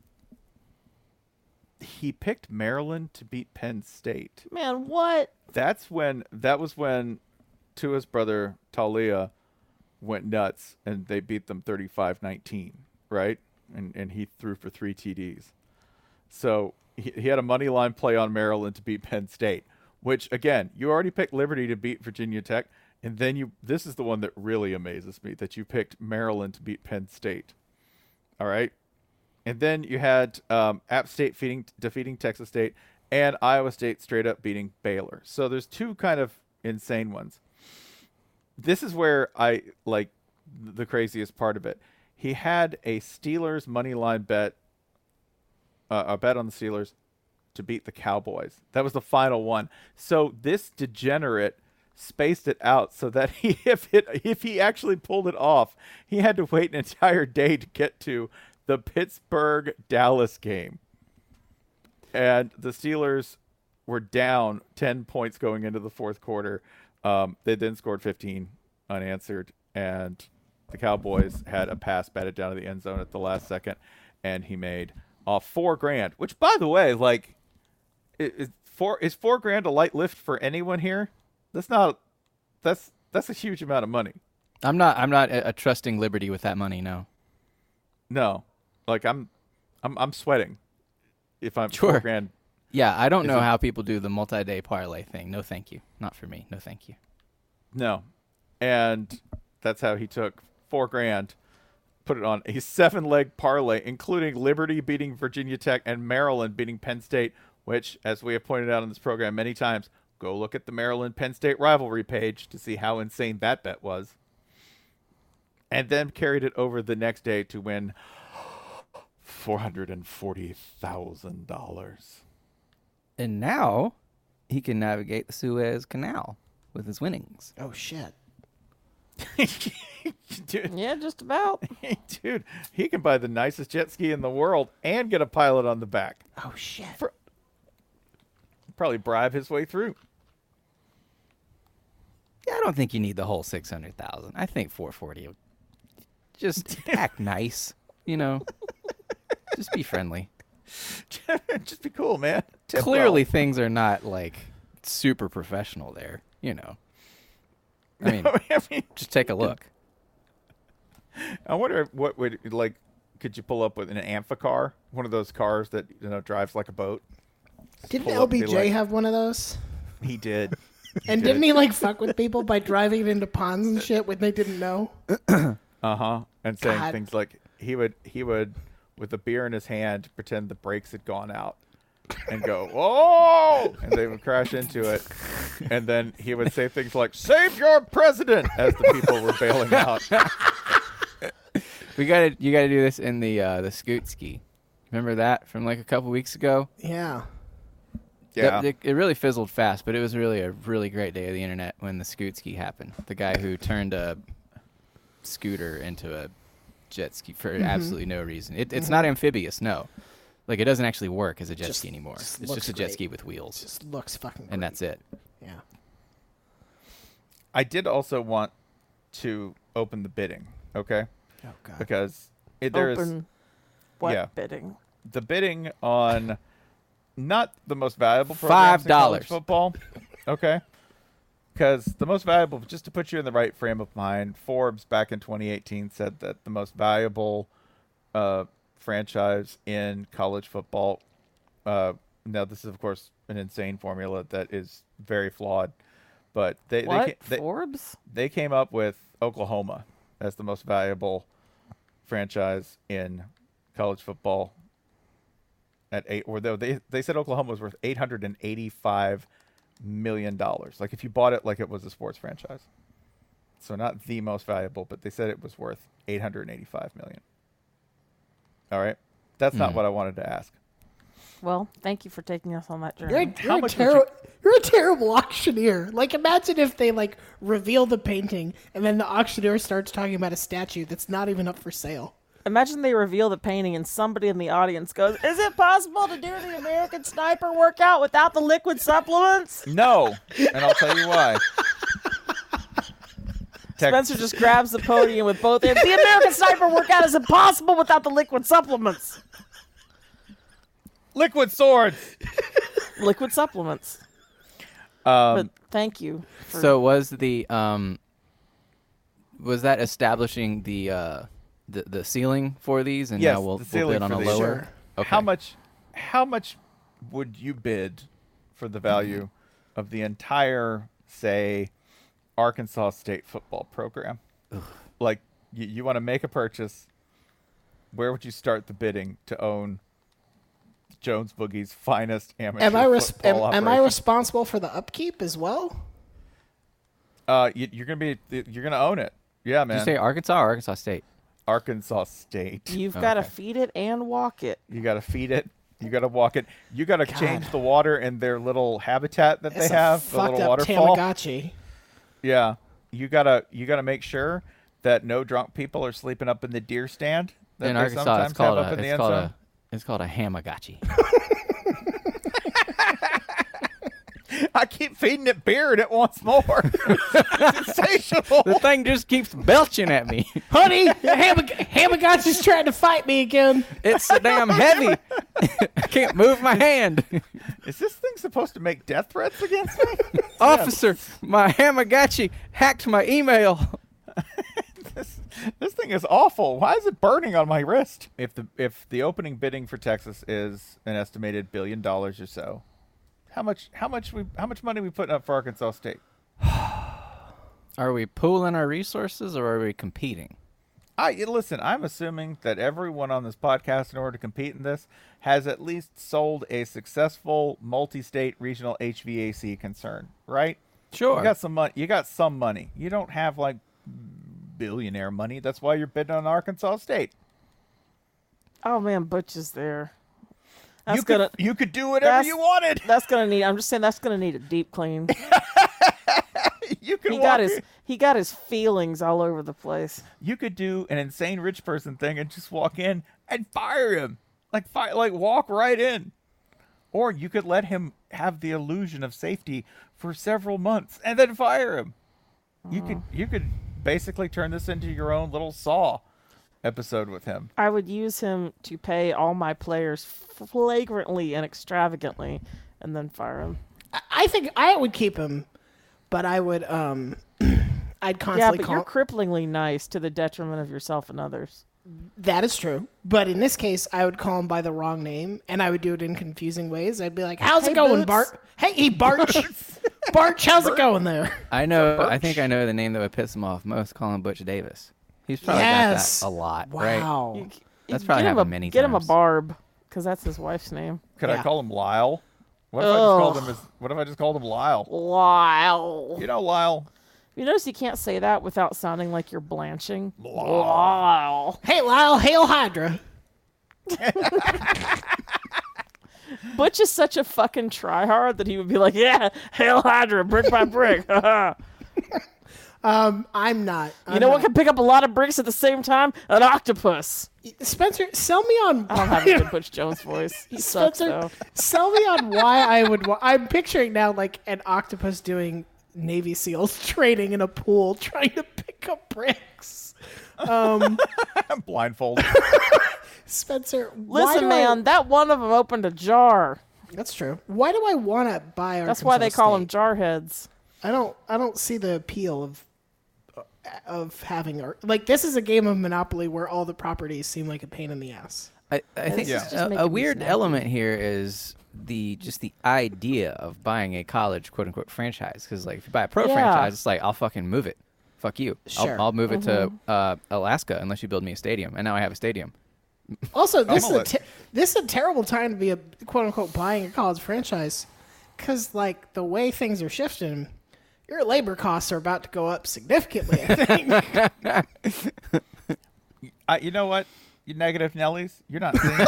he picked Maryland to beat Penn State. Man, what? That's when that was when Tua's brother Talia went nuts and they beat them thirty-five nineteen, right? And and he threw for three T Ds. So he, he had a money line play on Maryland to beat Penn State, which again, you already picked Liberty to beat Virginia Tech, and then you this is the one that really amazes me, that you picked Maryland to beat Penn State. All right? And then you had um, App State defeating, defeating Texas State and Iowa State straight up beating Baylor. So there's two kind of insane ones. This is where I like the craziest part of it. He had a Steelers money line bet, uh, a bet on the Steelers to beat the Cowboys. That was the final one. So this degenerate spaced it out so that he, if it, if he actually pulled it off, he had to wait an entire day to get to the Pittsburgh Dallas game. And the Steelers were down ten points going into the fourth quarter. Um, they then scored fifteen unanswered, and the Cowboys had a pass batted down to the end zone at the last second, and he made off four grand. Which, by the way, like, is four is four grand a light lift for anyone here? That's not. That's that's a huge amount of money. I'm not. I'm not a, a trusting Liberty with that money. No. No, like I'm, I'm I'm sweating. If I'm Sure. four grand. Yeah, I don't Is know it- how people do the multi-day parlay thing. No, thank you. Not for me. No, thank you. No. And that's how he took four grand, put it on a seven leg parlay, including Liberty beating Virginia Tech and Maryland beating Penn State, which, as we have pointed out on this program many times, go look at the Maryland Penn State rivalry page to see how insane that bet was. And then carried it over the next day to win four hundred forty thousand dollars. And now he can navigate the Suez Canal with his winnings. Oh, shit. Dude, Yeah, just about. dude, he can buy the nicest jet ski in the world and get a pilot on the back. Oh, shit. For, probably bribe his way through. Yeah, I don't think you need the whole six hundred thousand. I think four forty. Just act nice, you know. Just be friendly. Just be cool, man. Tip Clearly, well. things are not like super professional there. You know. I mean, I mean, just take a look. I wonder what would like. Could you pull up with an amphicar, one of those cars that you know drives like a boat? Didn't Pull L up, B be J like- have one of those? He did. And didn't he like fuck with people by driving it into ponds and shit when they didn't know? Uh huh. And saying God. things like he would he would with a beer in his hand pretend the brakes had gone out and go whoa, and they would crash into it, and then he would say things like "Save your president" as the people were bailing out. We gotta, you gotta do this in the uh, the scoot ski. Remember that from like a couple weeks ago? Yeah. Yeah. It, it, it really fizzled fast, but it was really a really great day of the internet when the scoot ski happened. The guy who turned a scooter into a jet ski for Mhm. absolutely no reason. It, it's Mhm. not amphibious, no. Like it doesn't actually work as a jet Just- ski anymore. just It's looks just a jet great. ski with wheels. Just looks fucking And great. that's it. Yeah. I did also want to open the bidding, okay? Oh, God. Because it, there is Open what yeah, bidding? the bidding on not the most valuable Five programs in college dollars. football, okay? Because the most valuable, just to put you in the right frame of mind, Forbes back in twenty eighteen said that the most valuable uh, franchise in college football. Uh, now, this is of course an insane formula that is very flawed, but they What? they, ca- they Forbes? they came up with Oklahoma as the most valuable franchise in college football. At eight, or though they they said Oklahoma was worth eight hundred and eighty-five million dollars. Like if you bought it like it was a sports franchise, so not the most valuable, but they said it was worth eight hundred and eighty-five million. All right, that's not Mm. what I wanted to ask. Well, thank you for taking us on that journey. You're, How you're, a much would terri- you're a terrible auctioneer. Like, imagine if they, like, reveal the painting and then the auctioneer starts talking about a statue that's not even up for sale. Imagine they reveal the painting and somebody in the audience goes, "Is it possible to do the American Sniper workout without the liquid supplements?" No, and I'll tell you why. Tech- Spencer just grabs the podium with both hands. The American Sniper workout is impossible without the liquid supplements. Liquid swords. Liquid supplements. Um, But thank you. For So was the um was that establishing the uh the, the ceiling for these, and yes, now we'll, the we'll ceiling bid on for a these. lower? Sure. Okay. How much? How much would you bid for the value of the entire, say, Arkansas State football program? Like, you, you want to make a purchase. Where would you start the bidding to own Jones Boogie's finest amateur Am I, res- am, football am I operation? responsible for the upkeep as well? Uh, you, you're gonna be. You're gonna own it. Yeah, Did man. you say Arkansas or Arkansas State? Arkansas State. You've got to Okay. feed it and walk it. You got to feed it. You got to walk it. You got to change the water in their little habitat that It's they a have, the fucked little up waterfall. Tamagotchi. Yeah, you gotta you gotta make sure that no drunk people are sleeping up in the deer stand that In they Arkansas, sometimes it's called have up a in the it's end called zone. a it's called a hamagotchi. I keep feeding it beer and it wants more. It's insatiable. The thing just keeps belching at me. Honey, Hamag- Hamagotchi's trying to fight me again. It's so damn heavy. I can't move my hand. Is this thing supposed to make death threats against me? Officer, my Hamagotchi hacked my email. this, this thing is awful. Why is it burning on my wrist? If the if the opening bidding for Texas is an estimated billion dollars or so, how much how much we how much money we putting up for Arkansas State? Are we pooling our resources or are we competing? I listen. I'm assuming that everyone on this podcast, in order to compete in this, has at least sold a successful multi-state regional H V A C concern, right? Sure. You got some money. You got some money. You don't have like billionaire money. That's why you're bidding on Arkansas State. Oh man, Butch is there. That's you could gonna, you could do whatever you wanted. That's gonna need. I'm just saying that's gonna need a deep clean. You could he walk got his in- he got his feelings all over the place. You could do an insane rich person thing and just walk in and fire him, like fire, like walk right in, or you could let him have the illusion of safety for several months and then fire him. You could you could basically turn this into your own little Saw episode with him. I would use him to pay all my players flagrantly and extravagantly, and then fire him. I think I would keep him, but I would um, I'd Yeah, constantly but call. you're cripplingly nice to the detriment of yourself and others. That is true. But in this case, I would call him by the wrong name, and I would do it in confusing ways. I'd be like, how's Hey, it going, Boots. Bart? Hey, Barch. Barch, how's it going there? I know. I think I know the name that would piss him off most. Call him Butch Davis. He's probably Yes. got that a lot, right? Wow. You- That's you probably get him happened a, many Get him a times. Barb, because that's his wife's name. Could Yeah. I call him Lyle? What if I just called Ugh. him? As, what if I just called him Lyle? Wow. You know, Lyle. You notice you can't say that without sounding like you're blanching. Lyle. Wow. Hey, Lyle, hail Hydra. Butch is such a fucking tryhard that he would be like, yeah, Hail Hydra, brick by brick. Um, I'm not. I'm You know not. what can pick up a lot of bricks at the same time? An octopus. Spencer, sell me on. I don't have a good Butch Jones voice. He sucks, Spencer, though. sell me on why I would. Wa- I'm picturing now like an octopus doing Navy SEALs training in a pool, trying to pick up bricks. Um, Blindfolded. Spencer, why Listen, do man, I, that one of them opened a jar. that's true. Why do I want to buy? Arkansas That's why they call them State? jar heads. I don't. I don't see the appeal of of having Ar- like this is a game of Monopoly where all the properties seem like a pain in the ass. I, I think This is just a, making a me weird snappy. element here is the just the idea of buying a college quote unquote franchise. Because like if you buy a pro Yeah. franchise, it's like I'll fucking move it. Fuck you. Sure. I'll, I'll move it Mm-hmm. to uh, Alaska unless you build me a stadium. And now I have a stadium. Also, this is a gonna te- this is a terrible time to be a quote unquote buying a college franchise, because like the way things are shifting, your labor costs are about to go up significantly. I think. I, you know what? You negative Nellies. You're not seeing.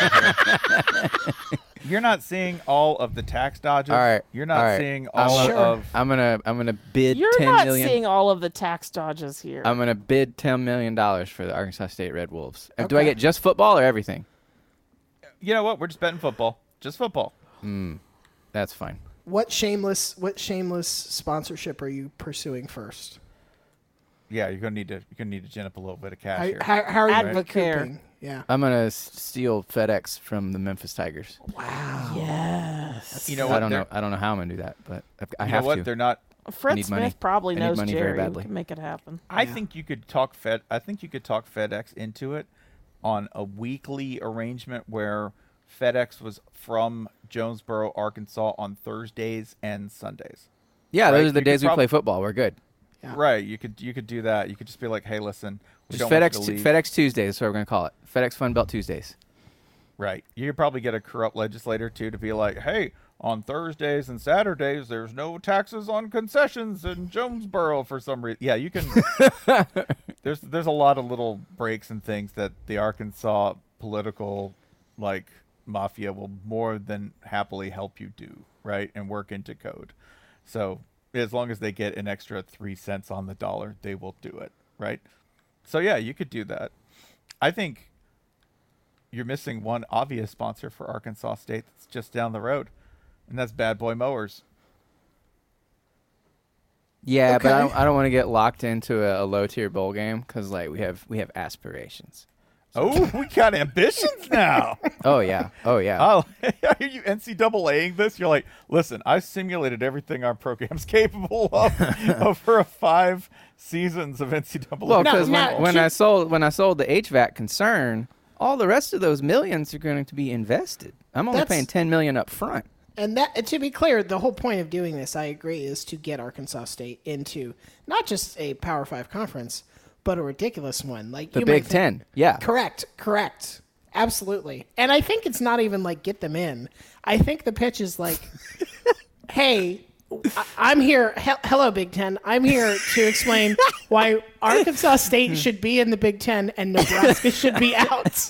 You're not seeing all of the tax dodges. All right. You're not all right. seeing I'm all gonna- of. I'm gonna I'm gonna bid You're ten not million. seeing all of the tax dodges here. I'm gonna bid ten million dollars for the Arkansas State Red Wolves. Uh, Do I Okay. get just football or everything? You know what? We're just betting football. Just football. That's fine. What shameless what shameless sponsorship are you pursuing first? Yeah, you're gonna need to. You're gonna need to gin up a little bit of cash How, here. how, how are you Advocare. recouping? Yeah. I'm gonna s- steal FedEx from the Memphis Tigers. yes. you know I what? don't They're- know. I don't know how I'm gonna do that, but I, I You know have what? to. They're not. Fred need Smith money. probably I need knows money very Jerry and badly. can make it happen. I Yeah. think you could talk Fed. I think you could talk FedEx into it on a weekly arrangement where FedEx was from Jonesboro, Arkansas, on Thursdays and Sundays. yeah, right? those are the You could days we prob- play football. We're good. Yeah. Right. You could you could do that. You could just be like, hey, listen, we Just don't FedEx want you to Tu- leave. FedEx Tuesdays. That's what we're gonna call it. FedEx Fun Belt Tuesdays. Right. You could probably get a corrupt legislator too to be like, hey, on Thursdays and Saturdays, there's no taxes on concessions in Jonesboro for some reason. Yeah, you can. there's there's a lot of little breaks and things that the Arkansas political like mafia will more than happily help you do, right, and work into code. So as long as they get an extra three cents on the dollar, they will do it, right? So yeah, you could do that. I think you're missing one obvious sponsor for Arkansas State that's just down the road, and that's Bad Boy Mowers. Yeah, but I Okay. don't, I don't want to get locked into a, a low tier bowl game because like we have we have aspirations. Oh, we got ambitions now. Oh yeah, oh yeah. Oh, are you N C double A-ing this? You're like, listen, I simulated everything our program's capable of over five seasons of N C double A. Well, No, because no, when, when keep- I sold when I sold the H V A C concern, all the rest of those millions are going to be invested. I'm only That's- paying ten million up front. And that, to be clear, the whole point of doing this, I agree, is to get Arkansas State into not just a Power Five conference, but a ridiculous one. Like The you Big might think- Ten, yeah. Correct, correct. Absolutely. And I think it's not even like get them in. I think the pitch is like, hey, I- I'm here. He- hello, Big Ten. I'm here to explain why Arkansas State should be in the Big Ten and Nebraska should be out.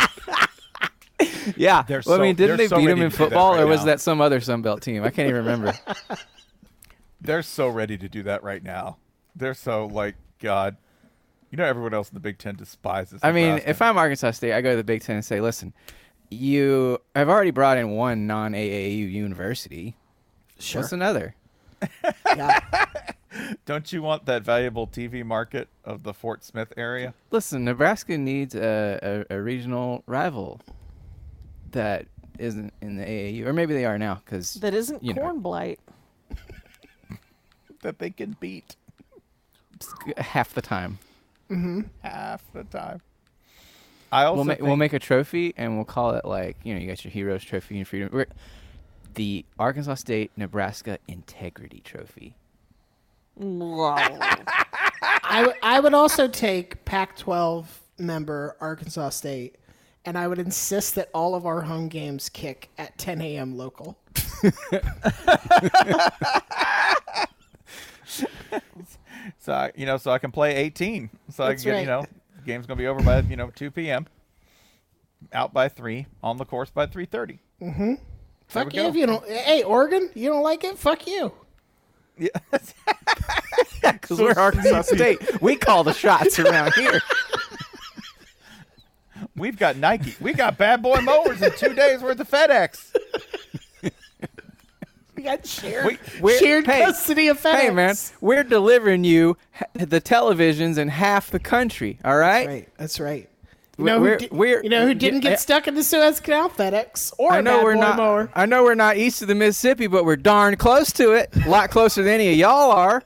Yeah. They're Well, I so- mean, didn't they're they so beat them ready in to do that football, right or was now. that some other Sun Belt team? I can't even remember. They're so ready to do that right now. They're so like, God, you know, everyone else in the Big Ten despises. I mean, Nebraska. if I'm Arkansas State, I go to the Big Ten and say, listen, you have already brought in one non-A A U university. Sure. What's another? Yeah. Don't you want that valuable T V market of the Fort Smith area? Listen, Nebraska needs a, a, a regional rival that isn't in the A A U, or maybe they are now because That isn't you know, corn blight. That they can beat half the time. half the time. I also We'll, ma- think we'll make a trophy and we'll call it like, you know, you got your Heroes Trophy and Freedom. We're, the Arkansas State Nebraska Integrity Trophy. I, w- I would also take Pac twelve member Arkansas State, and I would insist that all of our home games kick at ten a.m. local. so I, you know, so I can play eighteen. So I That's can get, right. you know, the game's gonna be over by you know two p.m. Out by three, on the course by three thirty. Mm-hmm. Fuck we you go. if you don't. Hey, Oregon, you don't like it? Fuck you. Yeah, Because we're Arkansas State. We call the shots around here. We've got Nike. We got Bad Boy Mowers and two days worth of FedEx. We got shared, We- we're- shared hey, custody of FedEx. Hey, man, we're delivering you h- the televisions in half the country, all right? That's right. That's right. You We're- know, who, we're- di- we're- you know who didn't yeah, get stuck in the Suez Canal? FedEx or I a know Bad we're Boy not. Mower. I know we're not east of the Mississippi, but we're darn close to it. A lot closer than any of y'all are.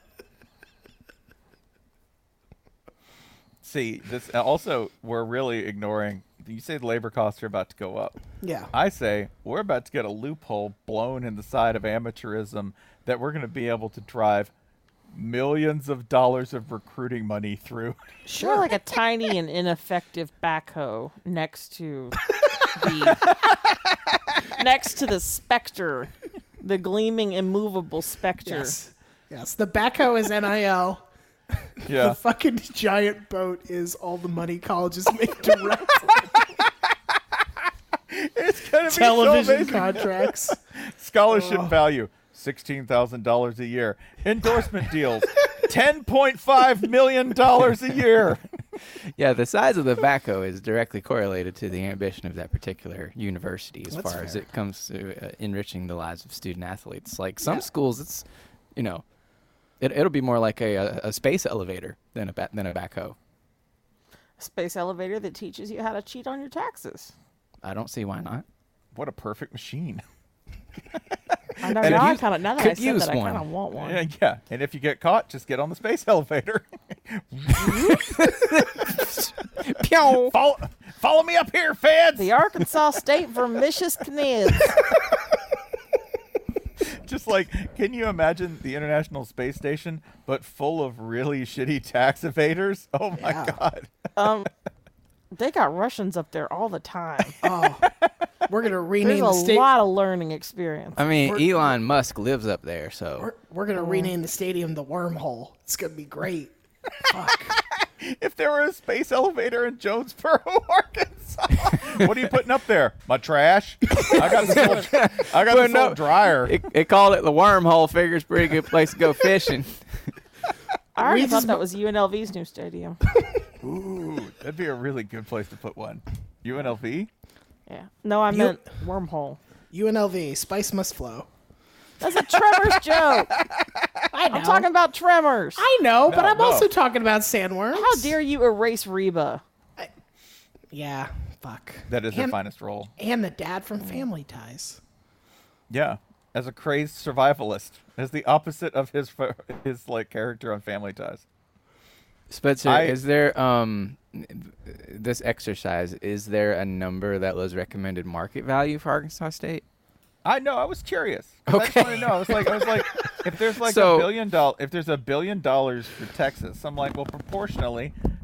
See, this also we're really ignoring. You say the labor costs are about to go up. Yeah. I say we're about to get a loophole blown in the side of amateurism that we're going to be able to drive millions of dollars of recruiting money through. Sure, like a tiny and ineffective backhoe next to the next to the Spectre, the gleaming, immovable Spectre. Yes. Yes. The backhoe is N I L. Yeah. The fucking giant boat is all the money colleges make direct It's gonna be so television amazing. contracts. Scholarship Oh. value sixteen thousand dollars a year. Endorsement deals ten point five million dollars a year. Yeah, the size of the backhoe is directly correlated to the ambition of that particular university as That's far as fair. it comes to uh, enriching the lives of student athletes. Like some Yeah. schools, it's, you know, it, it'll be more like a, a, a space elevator than a, ba- than a backhoe. Space elevator that teaches you how to cheat on your taxes. I don't see why not. What a perfect machine. I know Could now I use- kind of now that I could said use that one. I kind of want one. Yeah, yeah. And if you get caught, just get on the space elevator. Pew! follow, follow me up here, feds. The Arkansas State Vermicious Knids. Just like, can you imagine the International Space Station, but full of really shitty tax evaders? Oh my Yeah. God. Um, they got Russians up there all the time. Oh, we're gonna There's rename a the state. lot of learning experience. I mean, We're- Elon Musk lives up there, so We're, we're gonna rename the stadium the Wormhole. It's gonna be great. Fuck. If there were a space elevator in Jonesboro, Arkansas, what are you putting up there? My trash? I got this old, I got Well, this no, old dryer. It, it called it the wormhole. Figures pretty good place to go fishing. I already Reese's thought that Mo- was U N L V's new stadium. Ooh, that'd be a really good place to put one. U N L V? Yeah. No, I You- meant wormhole. U N L V. Spice must flow. That's a Tremors joke. I know. I'm talking about Tremors. I know, but No, I'm no. also talking about sandworms. How dare you erase Reba? Yeah. Fuck. That is their And- finest role. And the dad from Family Ties. Yeah, as a crazed survivalist, as the opposite of his fa- his like character on Family Ties. Spencer, I- is there um this exercise? Is there a number that was recommended market value for Arkansas State? I know. I was curious. 'Cause I just Okay. want to know. I was like, I was like, if there's like So- a billion dollars, if there's a billion dollars for Texas, I'm like, well, proportionally,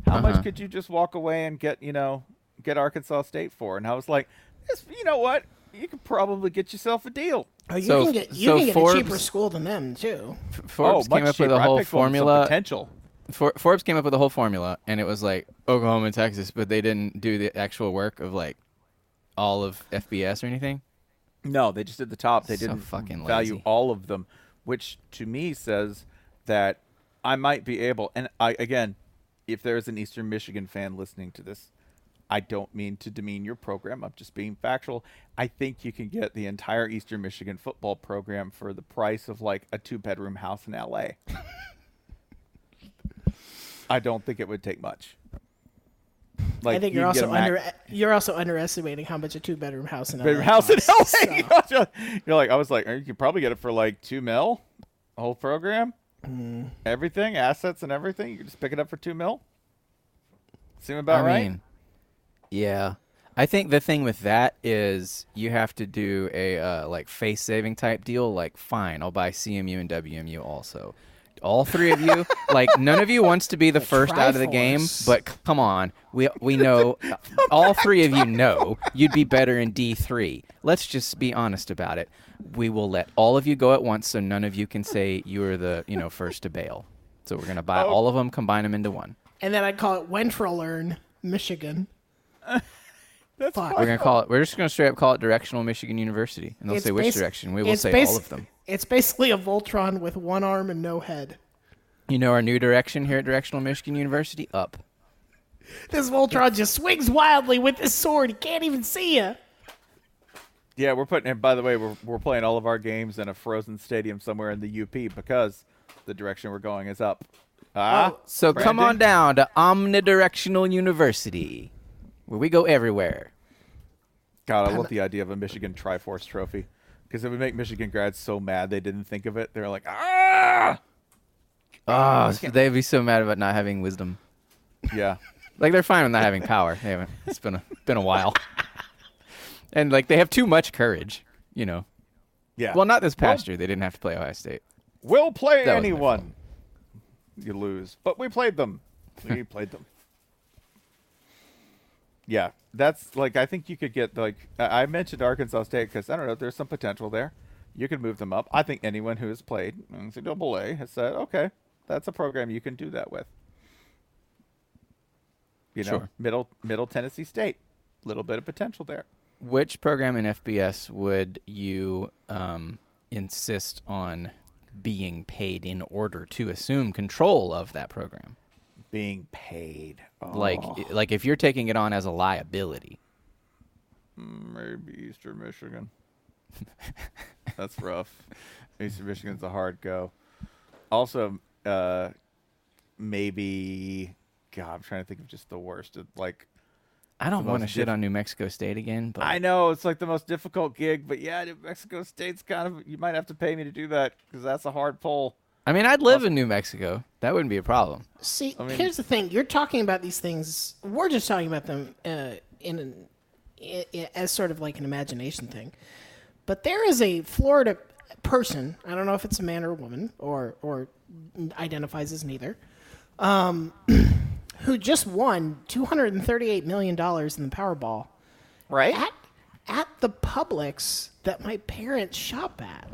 How Uh-huh. much could you just walk away and get, you know, get Arkansas State for? And I was like, this, you know what? You could probably get yourself a deal. Oh, you So- can get you so can get Forbes- a cheaper school than them too. Forbes oh, much came up cheaper. with a I whole picked one with some formula. potential. For, Forbes came up with a whole formula, and it was like Oklahoma and Texas, but they didn't do the actual work of like all of F B S or anything. No, they just did the top. They So didn't fucking value lazy. all of them, which to me says that I might be able. And I again, if there is an Eastern Michigan fan listening to this, I don't mean to demean your program. I'm just being factual. I think you can get the entire Eastern Michigan football program for the price of like a two-bedroom house in L A. I don't think it would take much. Like, I think you you're can get also a Mac- under you're also underestimating how much a two bedroom house in L A bedroom house in L A. costs, so. You're like, I was like, you could probably get it for like two mil, the whole program, Mm. everything, assets and everything. You can just pick it up for two mil. Seem about I right? mean, yeah. I think the thing with that is you have to do a uh, like face saving type deal. Like, fine, I'll buy C M U and W M U also. All three of you, like none of you wants to be the, first out of the game, Triforce. but c- come on, we we know, all three of you know you'd be better in D three. Let's just be honest about it. We will let all of you go at once, so none of you can say you were the you know first to bail. So we're gonna buy Oh. all of them, combine them into one. And then I'd call it Wentrolern, Michigan. That's Fuck. We're gonna call it. We're just gonna straight up call it Directional Michigan University, and they'll It's say which basi- direction. We will it's say basi- all of them. It's basically a Voltron with one arm and no head. You know our new direction here at Directional Michigan University? Up. This Voltron just swings wildly with his sword. He can't even see you. Yeah, we're putting. And by the way, we're we're playing all of our games in a frozen stadium somewhere in the U P because the direction we're going is up. Ah, So come on down to Omnidirectional University, where we go everywhere. God, I love the idea of a Michigan Triforce trophy because it would make Michigan grads so mad they didn't think of it. They're like, ah, Oh, so they'd be so mad about not having wisdom. yeah. Like they're fine with not having power. They haven't. It's been a been a while. And like they have too much courage, you know. Yeah. Well, not this past Well- year. They didn't have to play Ohio State. We'll play That wasn't their anyone. You lose, but we played them. We played them. Yeah, that's like I think you could get like I I mentioned Arkansas State because I don't know there's some potential there. You could move them up. I think anyone who has played N C double A has said, okay, that's a program you can do that with. You know, Sure. middle Middle Tennessee State, little bit of potential there. Which program in F B S would you um, insist on being paid in order to assume control of that program? Being paid, Like, Oh. like if you're taking it on as a liability. Maybe Eastern Michigan. That's rough. Eastern Michigan's a hard go. Also, uh, maybe. God, I'm trying to think of just the worst. It- Like, I don't the want to most shit diff- on New Mexico State again, but I know it's like the most difficult gig, but yeah, New Mexico State's kind of. You might have to pay me to do that because that's a hard pull. I mean, I'd live in New Mexico. That wouldn't be a problem. See, I mean- here's the thing. You're talking about these things. We're just talking about them uh, in an, i i as sort of like an imagination thing. But there is a Florida person. I don't know if it's a man or a woman, or or identifies as neither. Um, who just won two hundred and thirty-eight million dollars in the Powerball. Right. At at the Publix that my parents shop at.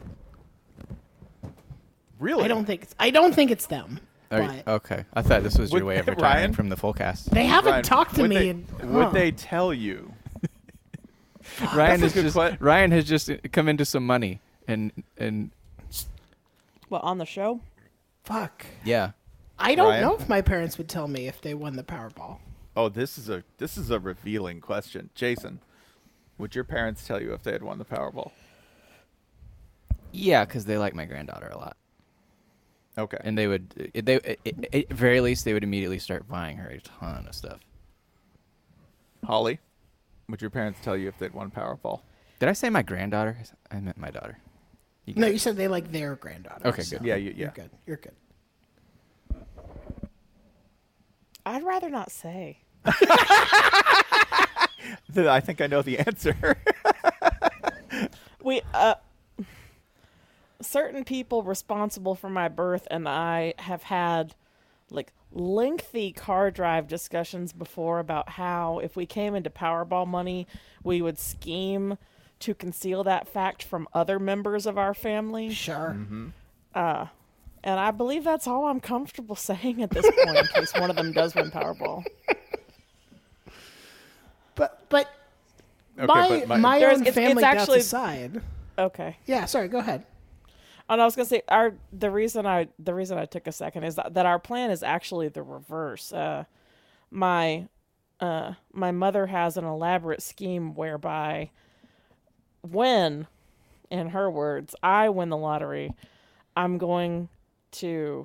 Really? I don't think it's, I don't think it's them. Are you- But okay, I thought this was your Would- way of Ryan? retiring from the full cast. they haven't Ryan, talked to would me. They, in, would huh. they tell you? Ryan That's has a good just que- Ryan has just come into some money, and and Well, on the show? Fuck. yeah, I don't Ryan? know if my parents would tell me if they won the Powerball. Oh, this is a this is a revealing question, Jason. Would your parents tell you if they had won the Powerball? yeah, because they like my granddaughter a lot, Okay. and they would it- they it, it, at very least they would immediately start buying her a ton of stuff. Holly, would your parents tell you if they'd won Powerball? Did I say my granddaughter? I meant my daughter. You No, got you said they like their granddaughter. Okay, so good. Yeah, you- yeah. You're good. You're good. I'd rather not say. I think I know the answer. We uh certain people responsible for my birth and I have had like lengthy car drive discussions before about how if we came into Powerball money, we would scheme to conceal that fact from other members of our family. Sure. Mm-hmm. Uh, and I believe that's all I'm comfortable saying at this point in case one of them does win Powerball. But but Okay, my but my- my There's- own it's- it's family actually- deaths aside. Okay. Yeah, sorry, go ahead. And I was gonna say our the reason I the reason I took a second is that, that our plan is actually the reverse. Uh, my uh, my mother has an elaborate scheme whereby when, in her words, I win the lottery, I'm going to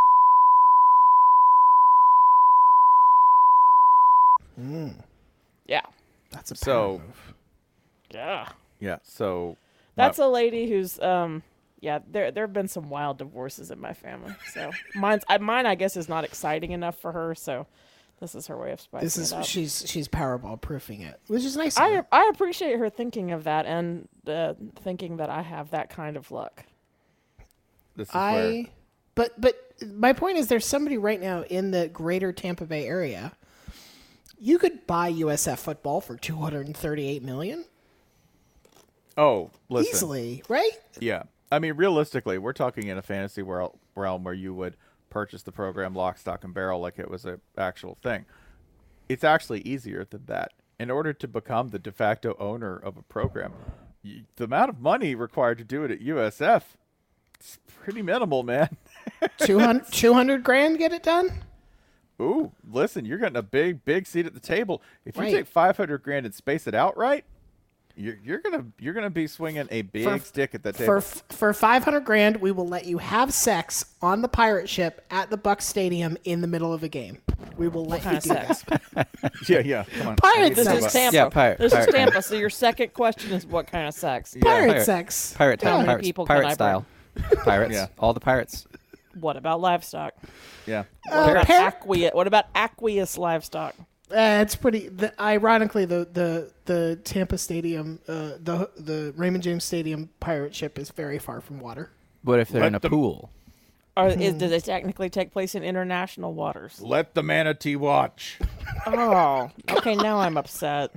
Mm. yeah. That's a So, Yeah. yeah. So That's my- a lady who's um yeah, there there have been some wild divorces in my family. So mine's I, mine I guess is not exciting enough for her, so this is her way of spicing This is it up. she's she's Powerball proofing it, which is nice. of I her. I appreciate her thinking of that and uh, thinking that I have that kind of luck. This is I where but but my point is there's somebody right now in the greater Tampa Bay area. You could buy U S F football for two hundred thirty-eight million dollars oh, listen. easily, right? Yeah. I mean, realistically, we're talking in a fantasy world, realm where you would purchase the program lock, stock, and barrel like it was an actual thing. It's actually easier than that. In order to become the de facto owner of a program, you, the amount of money required to do it at U S F, it's pretty minimal, man. two hundred, two hundred grand get it done? Ooh, listen, you're getting a big, big seat at the table. If you Right. take five hundred grand and space it out right, you're, you're gonna you're gonna be swinging a big For- stick at that table. For f- for five hundred grand, we will let you have sex on the pirate ship at the Buck Stadium in the middle of a game. We will let What kind you of do sex? that. yeah, yeah. Come on. Pirate I need to This know sex. is about- Tampa. Yeah, pirate- This pirate is Tampa. So your second question is what kind of sex? Pirate, pirate- sex. Pirate How time. many Pirates, people can pirate I style. Pirates. Yeah. All the pirates. What about livestock? Yeah. What about par- aqueous? What about aqueous livestock? Uh, it's pretty. The, ironically, the the the Tampa Stadium, uh, the the Raymond James Stadium pirate ship is very far from water. What if they're Let in a them- pool? Or is, does it technically take place in international waters? Let the manatee watch. Oh, okay. Now I'm upset.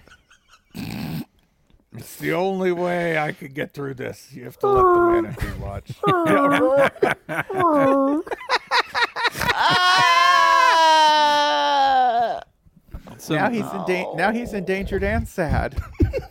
It's the only way I could get through this. You have to let the manatee watch. Ah! now he's in da- now he's endangered and sad.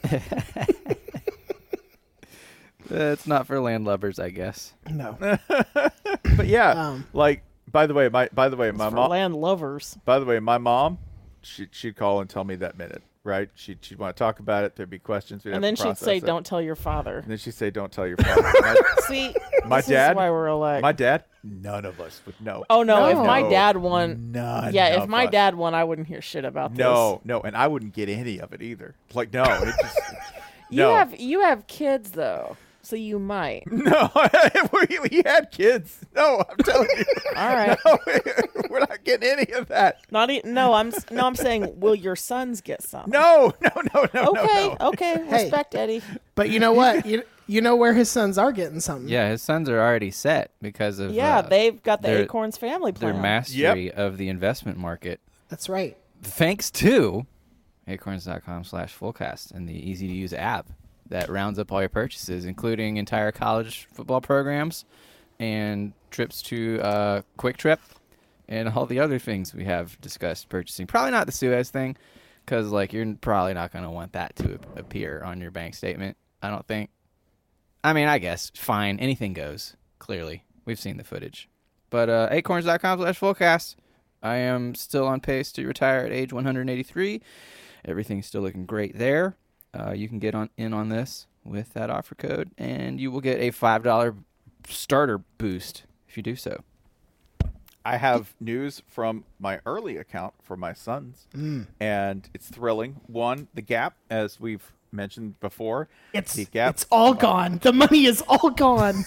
It's not for landlubbers, I guess. No. But yeah, Um, like by the way, my by the way, my For mom. land lovers. By the way, my mom, she she'd call and tell me that minute, right? She'd she'd want to talk about it. There'd be questions. We'd And have then to she'd process say, it. "Don't tell your father." And then she'd say, "Don't tell your father." My, See, my this dad. is why we're alike. My dad. None of us would know. Oh no, if No. my dad won, None. yeah, if of my us. dad won, I wouldn't hear shit about this. No, no, and I wouldn't get any of it either. Like no, it just You no. have you have kids though, so you might. No, we, we had kids. No, I'm telling you. All right. No, we're not getting any of that. Not e- no, I'm s- no, I'm saying, will your sons get some? No, no, no, no, Okay, no, no. okay, Hey. respect Eddie. But you know what? you you know where his sons are getting something. Yeah, his sons are already set because of Yeah, uh, they've got the their- Acorns family their plan. mastery of the investment market. That's right. Thanks to acorns.com slash fullcast and the easy to use app that rounds up all your purchases, including entire college football programs and trips to uh, Quick Trip and all the other things we have discussed purchasing. Probably not the Suez thing, because like you're probably not going to want that to ap- appear on your bank statement. I don't think. I mean, I guess fine. Anything goes. Clearly, we've seen the footage. But uh, acorns.com slash fullcast. I am still on pace to retire at age one hundred eighty-three. Everything's still looking great there. Uh, you can get on in on this with that offer code, and you will get a five dollars starter boost if you do so. I have news from my early account for my sons, and it's thrilling. One, the Gap, as we've mentioned before. It's the Gap. it's all gone. The money is all gone.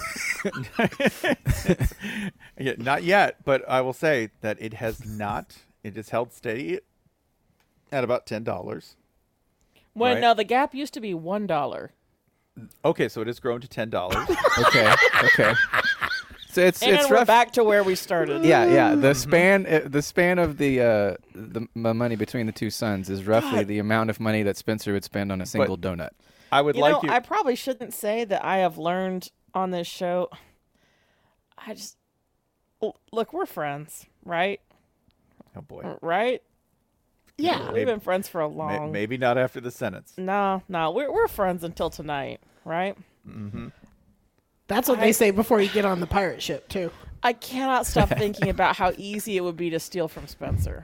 Yeah, not yet, but I will say that it has not. It has held steady at about ten dollars. When Right. no, the Gap used to be one dollar. Okay, so it has grown to ten dollars. Okay, okay. So it's and it's we're rough. back to where we started. Yeah, yeah. The span, uh, the span of the uh, the m- money between the two sons is roughly God. the amount of money that Spencer would spend on a single donut. I would You like know, you. I probably shouldn't say that I have learned on this show. I just l- look, we're friends, right? oh boy. Right? Yeah. We've Maybe- been friends for a May- long. Maybe not after the sentence. No, no, we're we're friends until tonight, right? Mm-hmm. That's what I- they say before you get on the pirate ship, too. I cannot stop thinking about how easy it would be to steal from Spencer.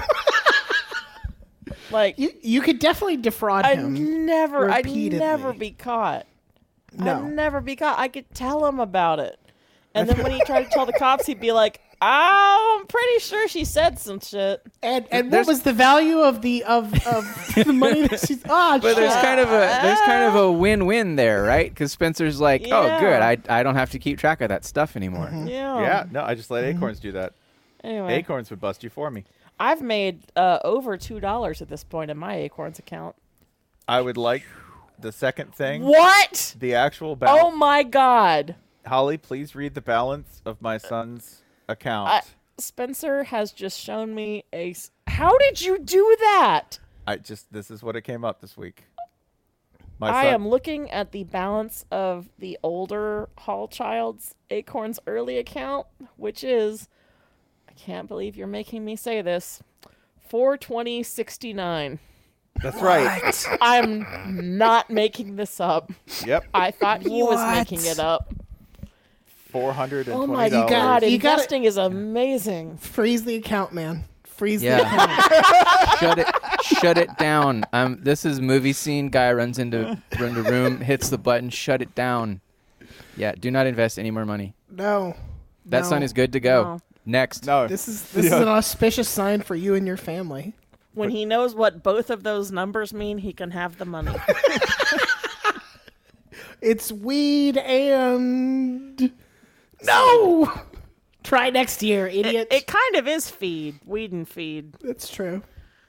Like You you could definitely defraud I'd him. never, I'd repeatedly. never be caught. No. I'd never be caught. I could tell him about it, and then when he tried to tell the cops, he'd be like, "Oh, I'm pretty sure she said some shit." And and what There's- was the value of the of, of the money that she's? Oh, But there's shit. kind of a there's kind of a win-win there, right? Because Spencer's like, oh, Yeah. good, I I don't have to keep track of that stuff anymore. Yeah. Yeah. No, I just let Acorns do that. Anyway, Acorns would bust you for me. I've made uh, over two dollars at this point in my Acorns account. I would like the second thing. What? The actual balance. Oh my God! Holly, please read the balance of my son's account. I, Spencer has just shown me a. s- How did you do that? I just this is what it came up this week. My I son, am looking at the balance of the older Hall Child's Acorns early account, which is, I can't believe you're making me say this, four twenty sixty-nine. That's right. I'm not making this up. Yep. I thought he was What? making it up. Four hundred and Oh twenty my dollars. God, You gotta- investing is amazing. freeze the account, man. Freeze the Yeah. account. Shut it, shut it down. Um, this is movie scene. Guy runs into run the room, hits the button, shut it down. Yeah, do not invest any more money. No. That no. son is good to go. No. Next. No. This is this Yeah. is an auspicious sign for you and your family. When he knows what both of those numbers mean, he can have the money. It's weed and no. Try next year, idiot. It, it kind of is feed, weed and feed. That's true.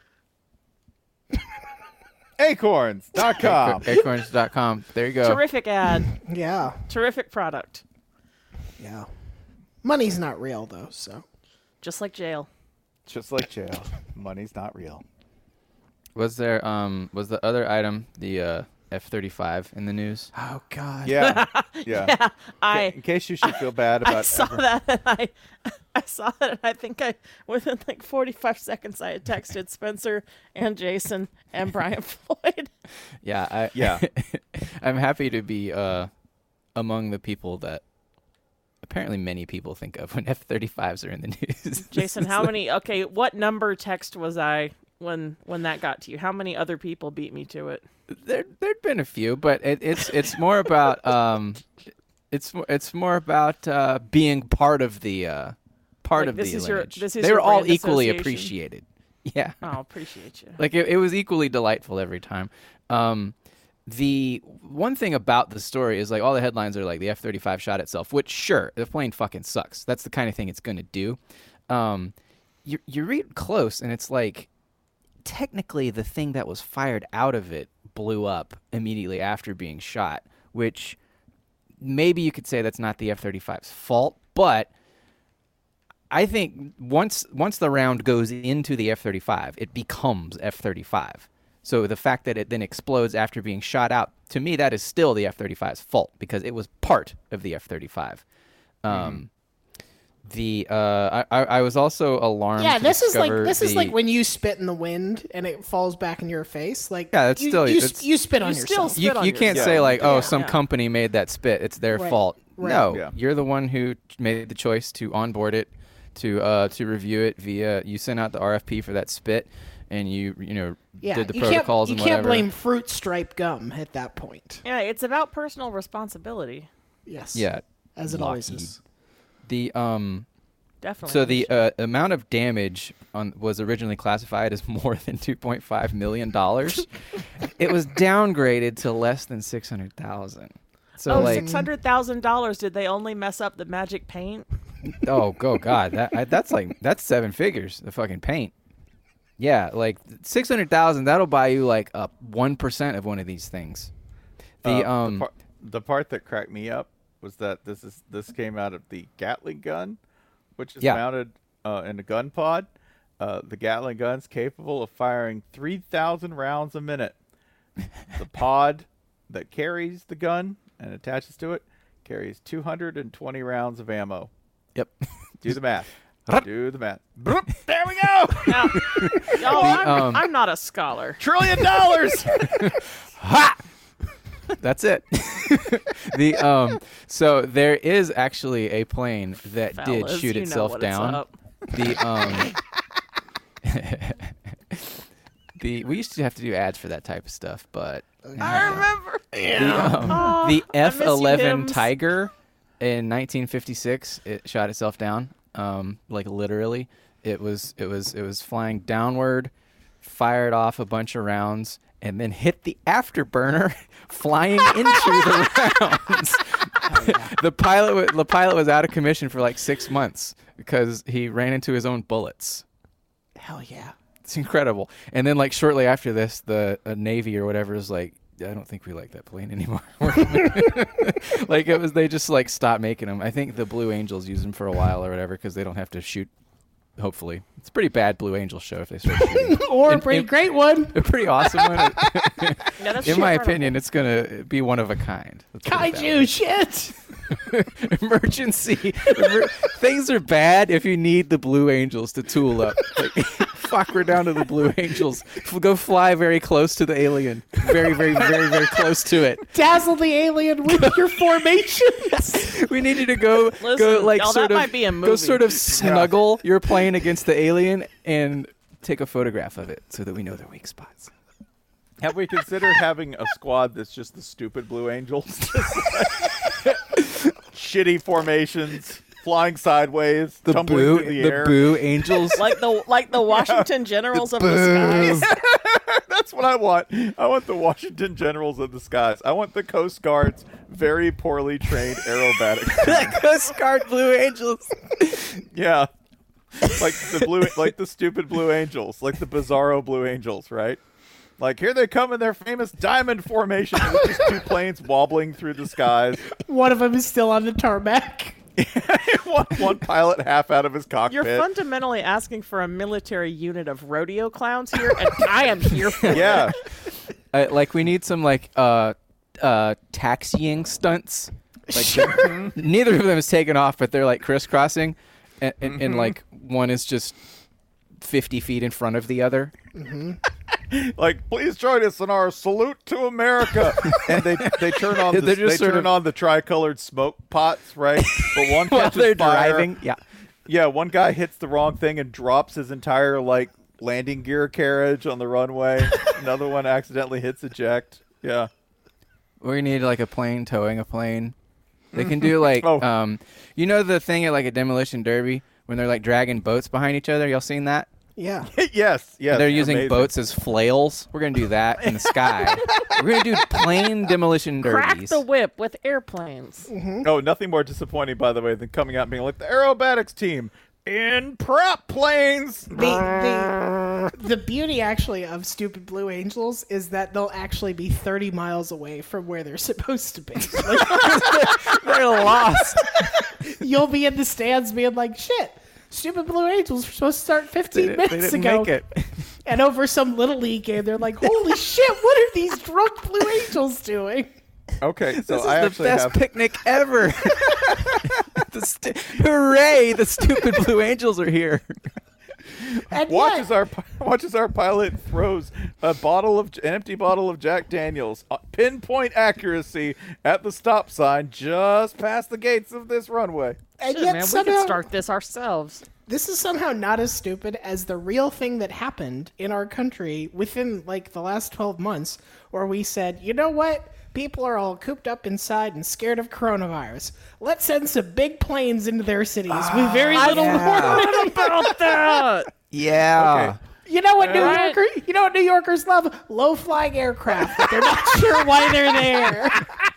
Acorns dot com. Acorns dot com. There you go. Terrific ad. Yeah. Terrific product. Yeah. Money's not real though, so. Just like jail. Just like jail. Money's not real. Was there um was the other item the uh, F thirty-five in the news? Oh God. Yeah. Yeah. Yeah, I In case you should feel bad about I saw ever- that and I I saw that and I think I within like forty-five seconds I had texted Spencer and Jason and Brian Floyd. Yeah, I Yeah. I'm happy to be uh among the people that apparently many people think of when F thirty-fives are in the news. Jason, how many okay, what number text was I when when that got to you? How many other people beat me to it? There there'd been a few, but it, it's it's more about um it's mo- it's more about uh being part of the uh part Like, of this the is your- lineage. this is they your were all brand equally association? appreciated. Yeah. Oh, appreciate you. Like it, it was equally delightful every time. Um, the one thing about the story is like all the headlines are like the F thirty-five shot itself, which sure the plane fucking sucks. That's the kind of thing it's going to do. Um, you you read close and it's like technically the thing that was fired out of it blew up immediately after being shot, which maybe you could say that's not the F thirty-five's fault, but I think once once the round goes into the F thirty-five, it becomes F thirty-five. So the fact that it then explodes after being shot out, to me, that is still the F thirty-five's fault because it was part of the F thirty-five. Um, Mm-hmm. The uh, I, I was also alarmed. Yeah, to this is like discover this is the- like when you spit in the wind and it falls back in your face. Like Yeah, that's you, still- you, it's- you spit on You still yourself. spit you, on you can't yourself. say like, oh, Yeah. some Yeah. company made that spit. It's their Right. fault. Right. No, Yeah. you're the one who made the choice to onboard it, to uh, to review it via. You sent out the R F P for that spit, and you you know Yeah, did the you protocols can't, and you can't whatever. blame fruit stripe gum at that point. Yeah, it's about personal responsibility. Yes. Yeah, As it always Lockheed. is. The um. Definitely. So the uh, amount of damage on was originally classified as more than two point five million dollars. It was downgraded to less than six hundred thousand. So oh, like, six hundred thousand dollars. Did they only mess up the magic paint? oh, go God, that I, that's like that's seven figures. The fucking paint. Yeah, like six hundred thousand. That'll buy you like a one percent of one of these things. The Uh, um. the, par- the part that cracked me up was that this is this came out of the Gatling gun, which is Yeah. mounted uh, in a gun pod. Uh, the Gatling gun's capable of firing three thousand rounds a minute. The pod that carries the gun and attaches to it carries two hundred twenty rounds of ammo. Yep. Do the math. Do the math. There we go. Now, y'all, I'm, um, I'm not a scholar. Trillion dollars. Ha! That's it. the um. So there is actually a plane that did Fellas, shoot you know itself what it's down. up. The um. the we used to have to do ads for that type of stuff, but I remember. the, um, Oh, the I miss F you, eleven Hims. Tiger in nineteen fifty-six, it shot itself down. Um, like literally, it was it was it was flying downward, fired off a bunch of rounds, and then hit the afterburner, flying into the rounds. the pilot wa- the pilot was out of commission for like six months because he ran into his own bullets. Hell yeah. It's incredible. And then like shortly after this, the uh, Navy or whatever is like, I don't think we like that plane anymore. Like it was, they just like stopped making them. I think the Blue Angels use them for a while or whatever because they don't have to shoot. Hopefully, it's a pretty bad Blue Angels show if they start shooting. Or a And- pretty and- great one. A pretty awesome one. Yeah, that's In my incredible. opinion, it's gonna be one of a kind. Let's put it that way. Kaiju shit. Emergency. Emer- things are bad if you need the Blue Angels to tool up. Like, fuck, we're down to the Blue Angels. F- Go fly very close to the alien. Very, very, very, very close to it. Dazzle the alien with your formations. We need you to go, go Listen, like y'all, sort that of, might be a go movie. sort of snuggle your plane against the alien and take a photograph of it so that we know their weak spots. Have we considered having a squad that's just the stupid Blue Angels? Just like shitty formations, flying sideways, The tumbling boo, through the, the air. boo angels. Like the like the Washington Generals of the skies. That's what I want. I want the Washington Generals of the skies. I want the Coast Guard's very poorly trained aerobatics. Coast Guard Blue Angels. Yeah. Like the blue like the stupid Blue Angels, like the bizarro Blue Angels, right? Like here they come in their famous diamond formation with just two planes wobbling through the skies. One of them is still on the tarmac. one, one pilot half out of his cockpit. You're fundamentally asking for a military unit of rodeo clowns here, and I am here for Yeah. Uh, like we need some like uh uh taxiing stunts. Like Sure. neither of them is taken off, but they're like crisscrossing, and, and, Mm-hmm. and like one is just fifty feet in front of the other. Like, please join us in our salute to America. And they they turn on the, They're just they sort turn of- on the tricolored smoke pots, right? But one While catches they're fire. driving, yeah. Yeah, one guy hits the wrong thing and drops his entire like landing gear carriage on the runway. Another one accidentally hits eject. Yeah. We need like a plane towing a plane. They can do like Oh. um, you know the thing at like a demolition derby when they're like dragging boats behind each other. Y'all seen that? Yeah. yes, yes. They're using amazing. boats as flails. We're gonna do that in the sky. We're gonna do plane demolition Crack derbies. the whip with airplanes. Oh, nothing more disappointing, by the way, than coming out and being like the aerobatics team in prop planes. The, the, the beauty, actually, of Stupid Blue Angels is that they'll actually be thirty miles away from where they're supposed to be. Like, They're lost. you'll be in the stands being like, shit, Stupid Blue Angels were supposed to start fifteen They, minutes they didn't ago. make it. And over some Little League game, they're like, holy shit, what are these drunk Blue Angels doing? Okay, so This is I the actually best have picnic ever. the stu- Hooray! The stupid Blue Angels are here. And watch yet, as our watch as our pilot throws a bottle of an empty bottle of Jack Daniels, uh, pinpoint accuracy at the stop sign just past the gates of this runway. and Shit, yet man, we somehow, could start this ourselves. this is somehow not as stupid as the real thing that happened in our country within like the last twelve months, where we said, you know what? People are all cooped up inside and scared of coronavirus. Let's send some big planes into their cities with very little warning about that. Yeah. You know what New Alright. Yorker? You know what New Yorkers love? Low flying aircraft. But they're not sure why they're there.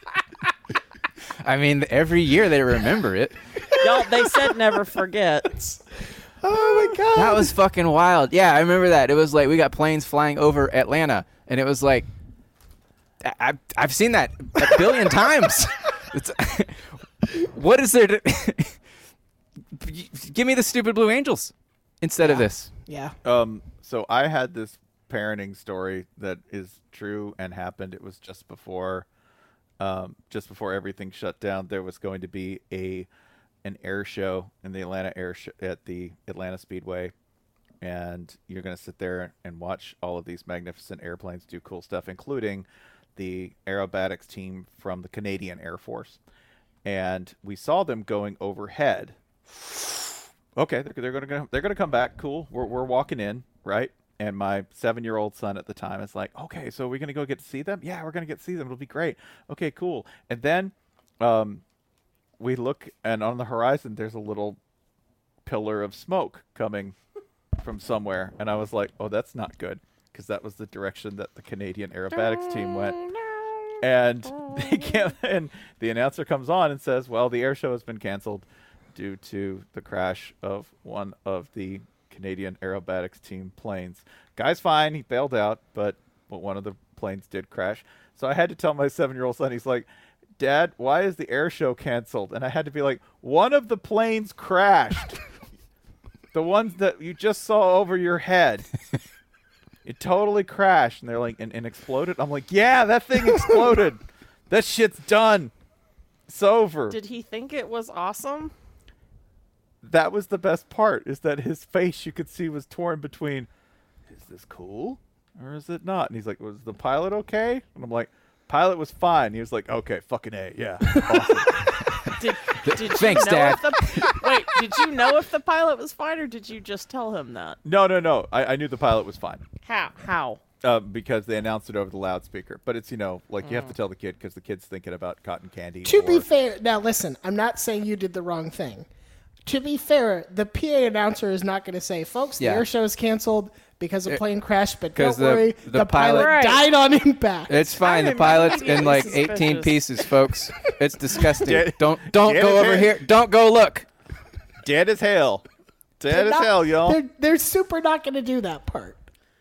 I mean, every year they remember it. Y'all, they said never forget. Oh my god! That was fucking wild. Yeah, I remember that. It was like we got planes flying over Atlanta, and it was like, I- I've I've seen that a billion times. It's What is there to give me the stupid Blue Angels instead yeah. of this? Yeah. Um. So I had this parenting story that is true and happened. It was just before, um, just before everything shut down. There was going to be a an air show in the Atlanta air sh- at the Atlanta Speedway, and you're going to sit there and watch all of these magnificent airplanes do cool stuff, including the aerobatics team from the Canadian Air Force. And we saw them going overhead. Okay, they're, they're going to they're going to come back. Cool. We're we're walking in, right? And my seven-year-old son at the time is like, okay, so we're going to go get to see them? Yeah, we're going to get to see them. It'll be great. Okay, cool. And then um, we look, and on the horizon, there's a little pillar of smoke coming from somewhere. And I was like, oh, that's not good, because that was the direction that the Canadian aerobatics team went. And they can't, and the announcer comes on and says, well, the air show has been canceled due to the crash of one of the Canadian aerobatics team planes. Guy's fine. He bailed out, but, but one of the planes did crash. So I had to tell my seven-year-old son, he's like, Dad, why is the air show canceled? And I had to be like, one of the planes crashed. The ones that you just saw over your head. It totally crashed. And they're like, and, and exploded? I'm like, yeah, that thing exploded. That shit's done. It's over. Did he think it was awesome? That was the best part, is that his face, you could see, was torn between, is this cool or is it not? And he's like, was the pilot okay? And I'm like, pilot was fine. He was like, okay, fucking A, yeah. Awesome. Did, did you Thanks, know Dad. If the, wait, did you know if the pilot was fine, or did you just tell him that? No, no, no. I, I knew the pilot was fine. How? How? Uh, because they announced it over the loudspeaker. But it's, you know, like you have to tell the kid because the kid's thinking about cotton candy. To or... be fair, now listen, I'm not saying you did the wrong thing. To be fair, the P A announcer is not going to say, folks, the Yeah. air show is canceled because a plane crashed, but 'Cause don't the- worry, the the, pilot, pilot- died on impact. It's fine. The I'm pilot's in immediately like eighteen suspicious. pieces, folks. It's disgusting. Dead- don't don't dead go as over hell. here. Don't go look. Dead as hell. Dead They're as not- hell, y'all. They're, they're super not going to do that part.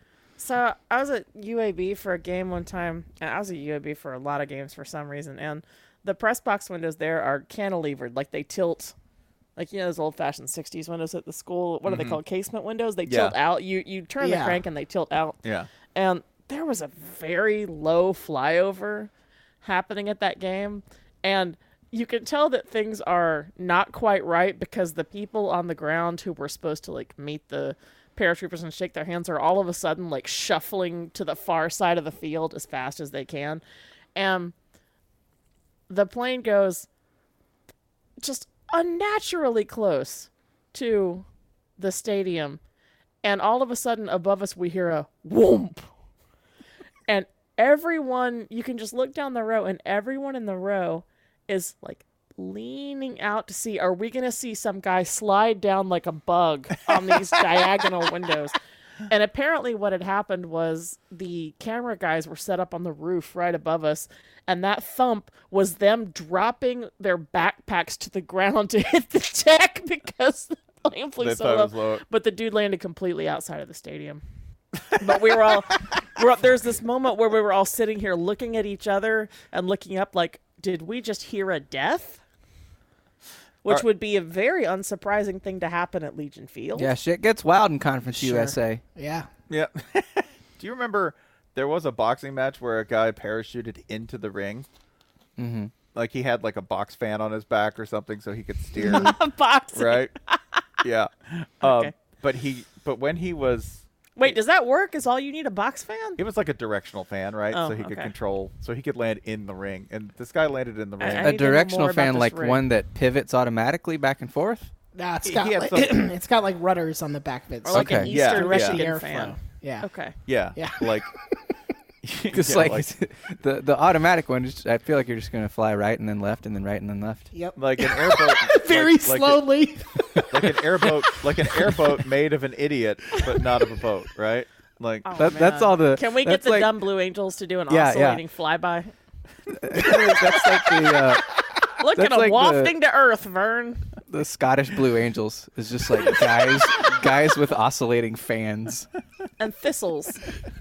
So I was at U A B for a game one time, and I was at U A B for a lot of games for some reason, and the press box windows there are cantilevered, like they tilt, like, you know, those old-fashioned sixties windows at the school. What are they called? Casement windows. They Yeah. tilt out. You you turn Yeah. the crank and they tilt out. Yeah. And there was a very low flyover happening at that game, and you can tell that things are not quite right because the people on the ground who were supposed to like meet the paratroopers and shake their hands are all of a sudden like shuffling to the far side of the field as fast as they can. And the plane goes just unnaturally close to the stadium, and all of a sudden above us we hear a whoomp, and everyone, you can just look down the row, and everyone in the row is like leaning out to see, are we going to see some guy slide down like a bug on these diagonal windows? And apparently what had happened was the camera guys were set up on the roof right above us, and that thump was them dropping their backpacks to the ground to hit the deck because the plane flew They so thought it low. was low. But the dude landed completely outside of the stadium. But we were all, we're, all- there's this moment where we were all sitting here looking at each other and looking up like, did we just hear a death? Which Are- would be a very unsurprising thing to happen at Legion Field. Yeah, shit gets wild in Conference Sure. U S A. Yeah. Yeah. Do you remember there was a boxing match where a guy parachuted into the ring? Mm-hmm. Like he had like a box fan on his back or something so he could steer. Boxing. Right? Yeah. Um, Okay. But he, but when he was, Wait, does that work? Is all you need a box fan? it was like a directional fan, right? Oh, so he could okay. control, so he could land in the ring. And this guy landed in the I- ring. I A need to know directional more about fan, this like ring. one that pivots automatically back and forth. Nah, it's He- got he had like, some- it's got like rudders on the back of it. Or so like you an Okay. can Yeah, Eastern direct yeah. the Michigan airflow. fan. Yeah. Okay. Yeah. Yeah. Like, Because yeah, like, the the automatic one, is, I feel like you're just gonna fly right and then left and then right and then left. Yep. like an airboat. Very like, like a- slowly. like an airboat, like an airboat made of an idiot, but not of a boat, right? Like, Oh, That- that's man. all the- Can we get that's the like- dumb Blue Angels to do an Yeah, yeah. oscillating flyby? That's like the uh, Look That's at them like the- wafting to Earth, Vern. the Scottish Blue Angels is just like guys guys with oscillating fans. And thistles.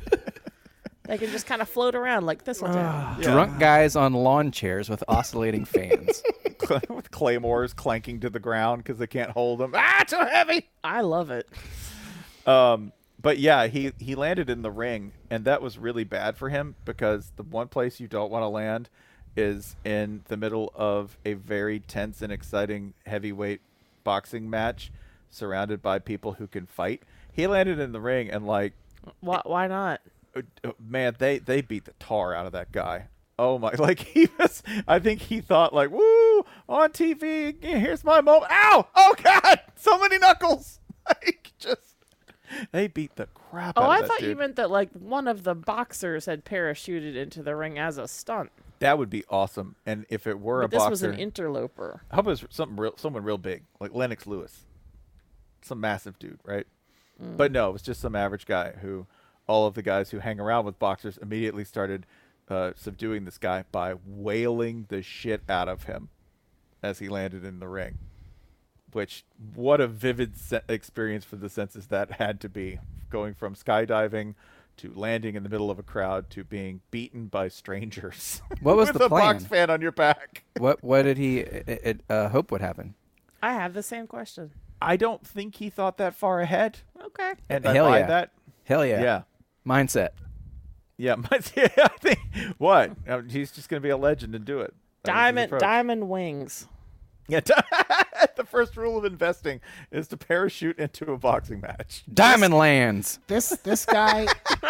They can just kind of float around like Thistletown. Drunk guys on lawn chairs with oscillating fans. with claymores clanking to the ground because they can't hold them. Ah, too heavy. I love it. Um, but yeah, he he landed in the ring, and that was really bad for him because the one place you don't want to land is in the middle of a very tense and exciting heavyweight boxing match, surrounded by people who can fight. He landed in the ring, and like, why, why not? Man, they they beat the tar out of that guy. Oh my! Like he was. I think he thought like, "Woo! On T V, here's my moment." Ow! Oh God! So many knuckles. Like just, they beat the crap Oh, out of I that thought dude. you meant that like one of the boxers had parachuted into the ring as a stunt. That would be awesome. And if it were But a this boxer, was an interloper. how about something real, someone real big like Lennox Lewis, some massive dude, right? Mm. But no, it was just some average guy who all of the guys who hang around with boxers immediately started uh, subduing this guy by wailing the shit out of him as he landed in the ring. Which, what a vivid se- experience for the senses that had to be, going from skydiving to landing in the middle of a crowd to being beaten by strangers. What was with the a plan? box fan on your back. What What did he it, it, uh, hope would happen? I have the same question. I don't think he thought that far ahead. Okay. And I Hell buy yeah. that. Hell yeah. Yeah. Mindset. Yeah, my, yeah, I think what Uh, he's just going to be a legend and do it. That was his Diamond approach. diamond wings. Yeah, the first rule of investing is to parachute into a boxing match. Diamond lands. This this guy.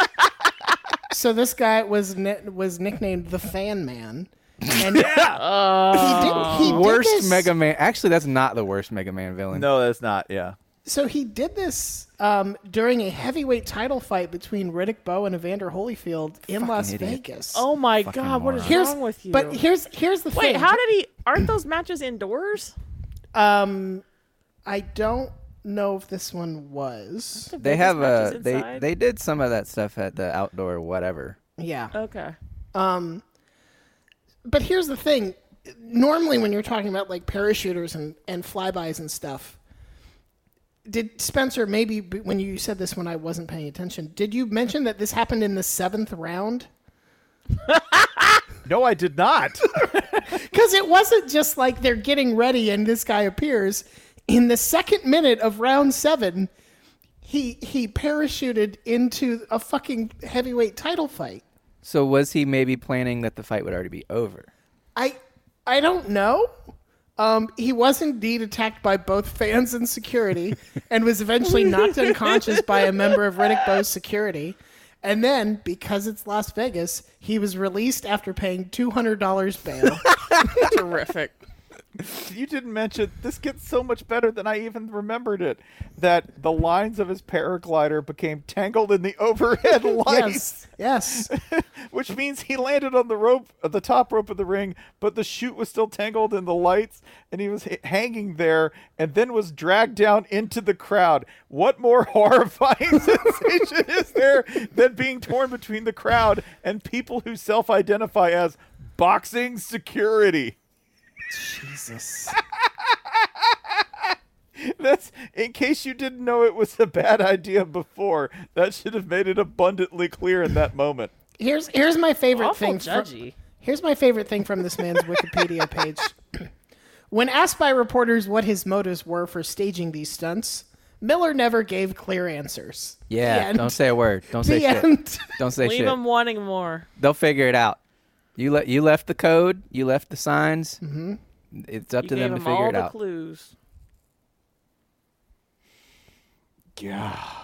So this guy was ni- was nicknamed the Fan Man. And Uh, he did, he did Worst this, Mega Man. Actually, that's not the worst Mega Man villain. No, that's not. Yeah. So he did this um, during a heavyweight title fight between Riddick Bowe and Evander Holyfield in Las idiot. Vegas. Oh my Fucking God! What is moron. here's, wrong with you? But here's here's the Wait, thing. how did he? Aren't those matches indoors? Um, I don't know if this one was. The They Vegas have matches a they inside? they did some of that stuff at the outdoor whatever. Yeah. Okay. Um, but here's the thing. Normally, when you're talking about like parachuters and, and flybys and stuff, did Spencer, maybe b- when you said this when I wasn't paying attention, did you mention that this happened in the seventh round? No, I did not. Because it wasn't just like they're getting ready and this guy appears. In the second minute of round seven, he he parachuted into a fucking heavyweight title fight. So was he maybe planning that the fight would already be over? I I don't know. Um, he was indeed attacked by both fans and security and was eventually knocked unconscious by a member of Riddick Bowe's security. And then, because it's Las Vegas, he was released after paying two hundred dollars bail. Terrific. You didn't mention this gets so much better than I even remembered it. That the lines of his paraglider became tangled in the overhead lights. Yes, yes. Which means he landed on the rope, uh, the top rope of the ring, but the chute was still tangled in the lights, and he was h- hanging there, and then was dragged down into the crowd. What more horrifying sensation is there than being torn between the crowd and people who self-identify as boxing security? Jesus. That's in case you didn't know it was a bad idea before. That should have made it abundantly clear in that moment. Here's here's my favorite Awful thing. From, judgy. here's my favorite thing from this man's Wikipedia page. When asked by reporters what his motives were for staging these stunts, Miller never gave clear answers. The Yeah, end. don't say a word. Don't The say shit. end. Don't say Leave shit. him wanting more. They'll figure it out. You let you left the code. You left the signs. Mm-hmm. It's up You to gave them to him figure all it the out. clues. Yeah.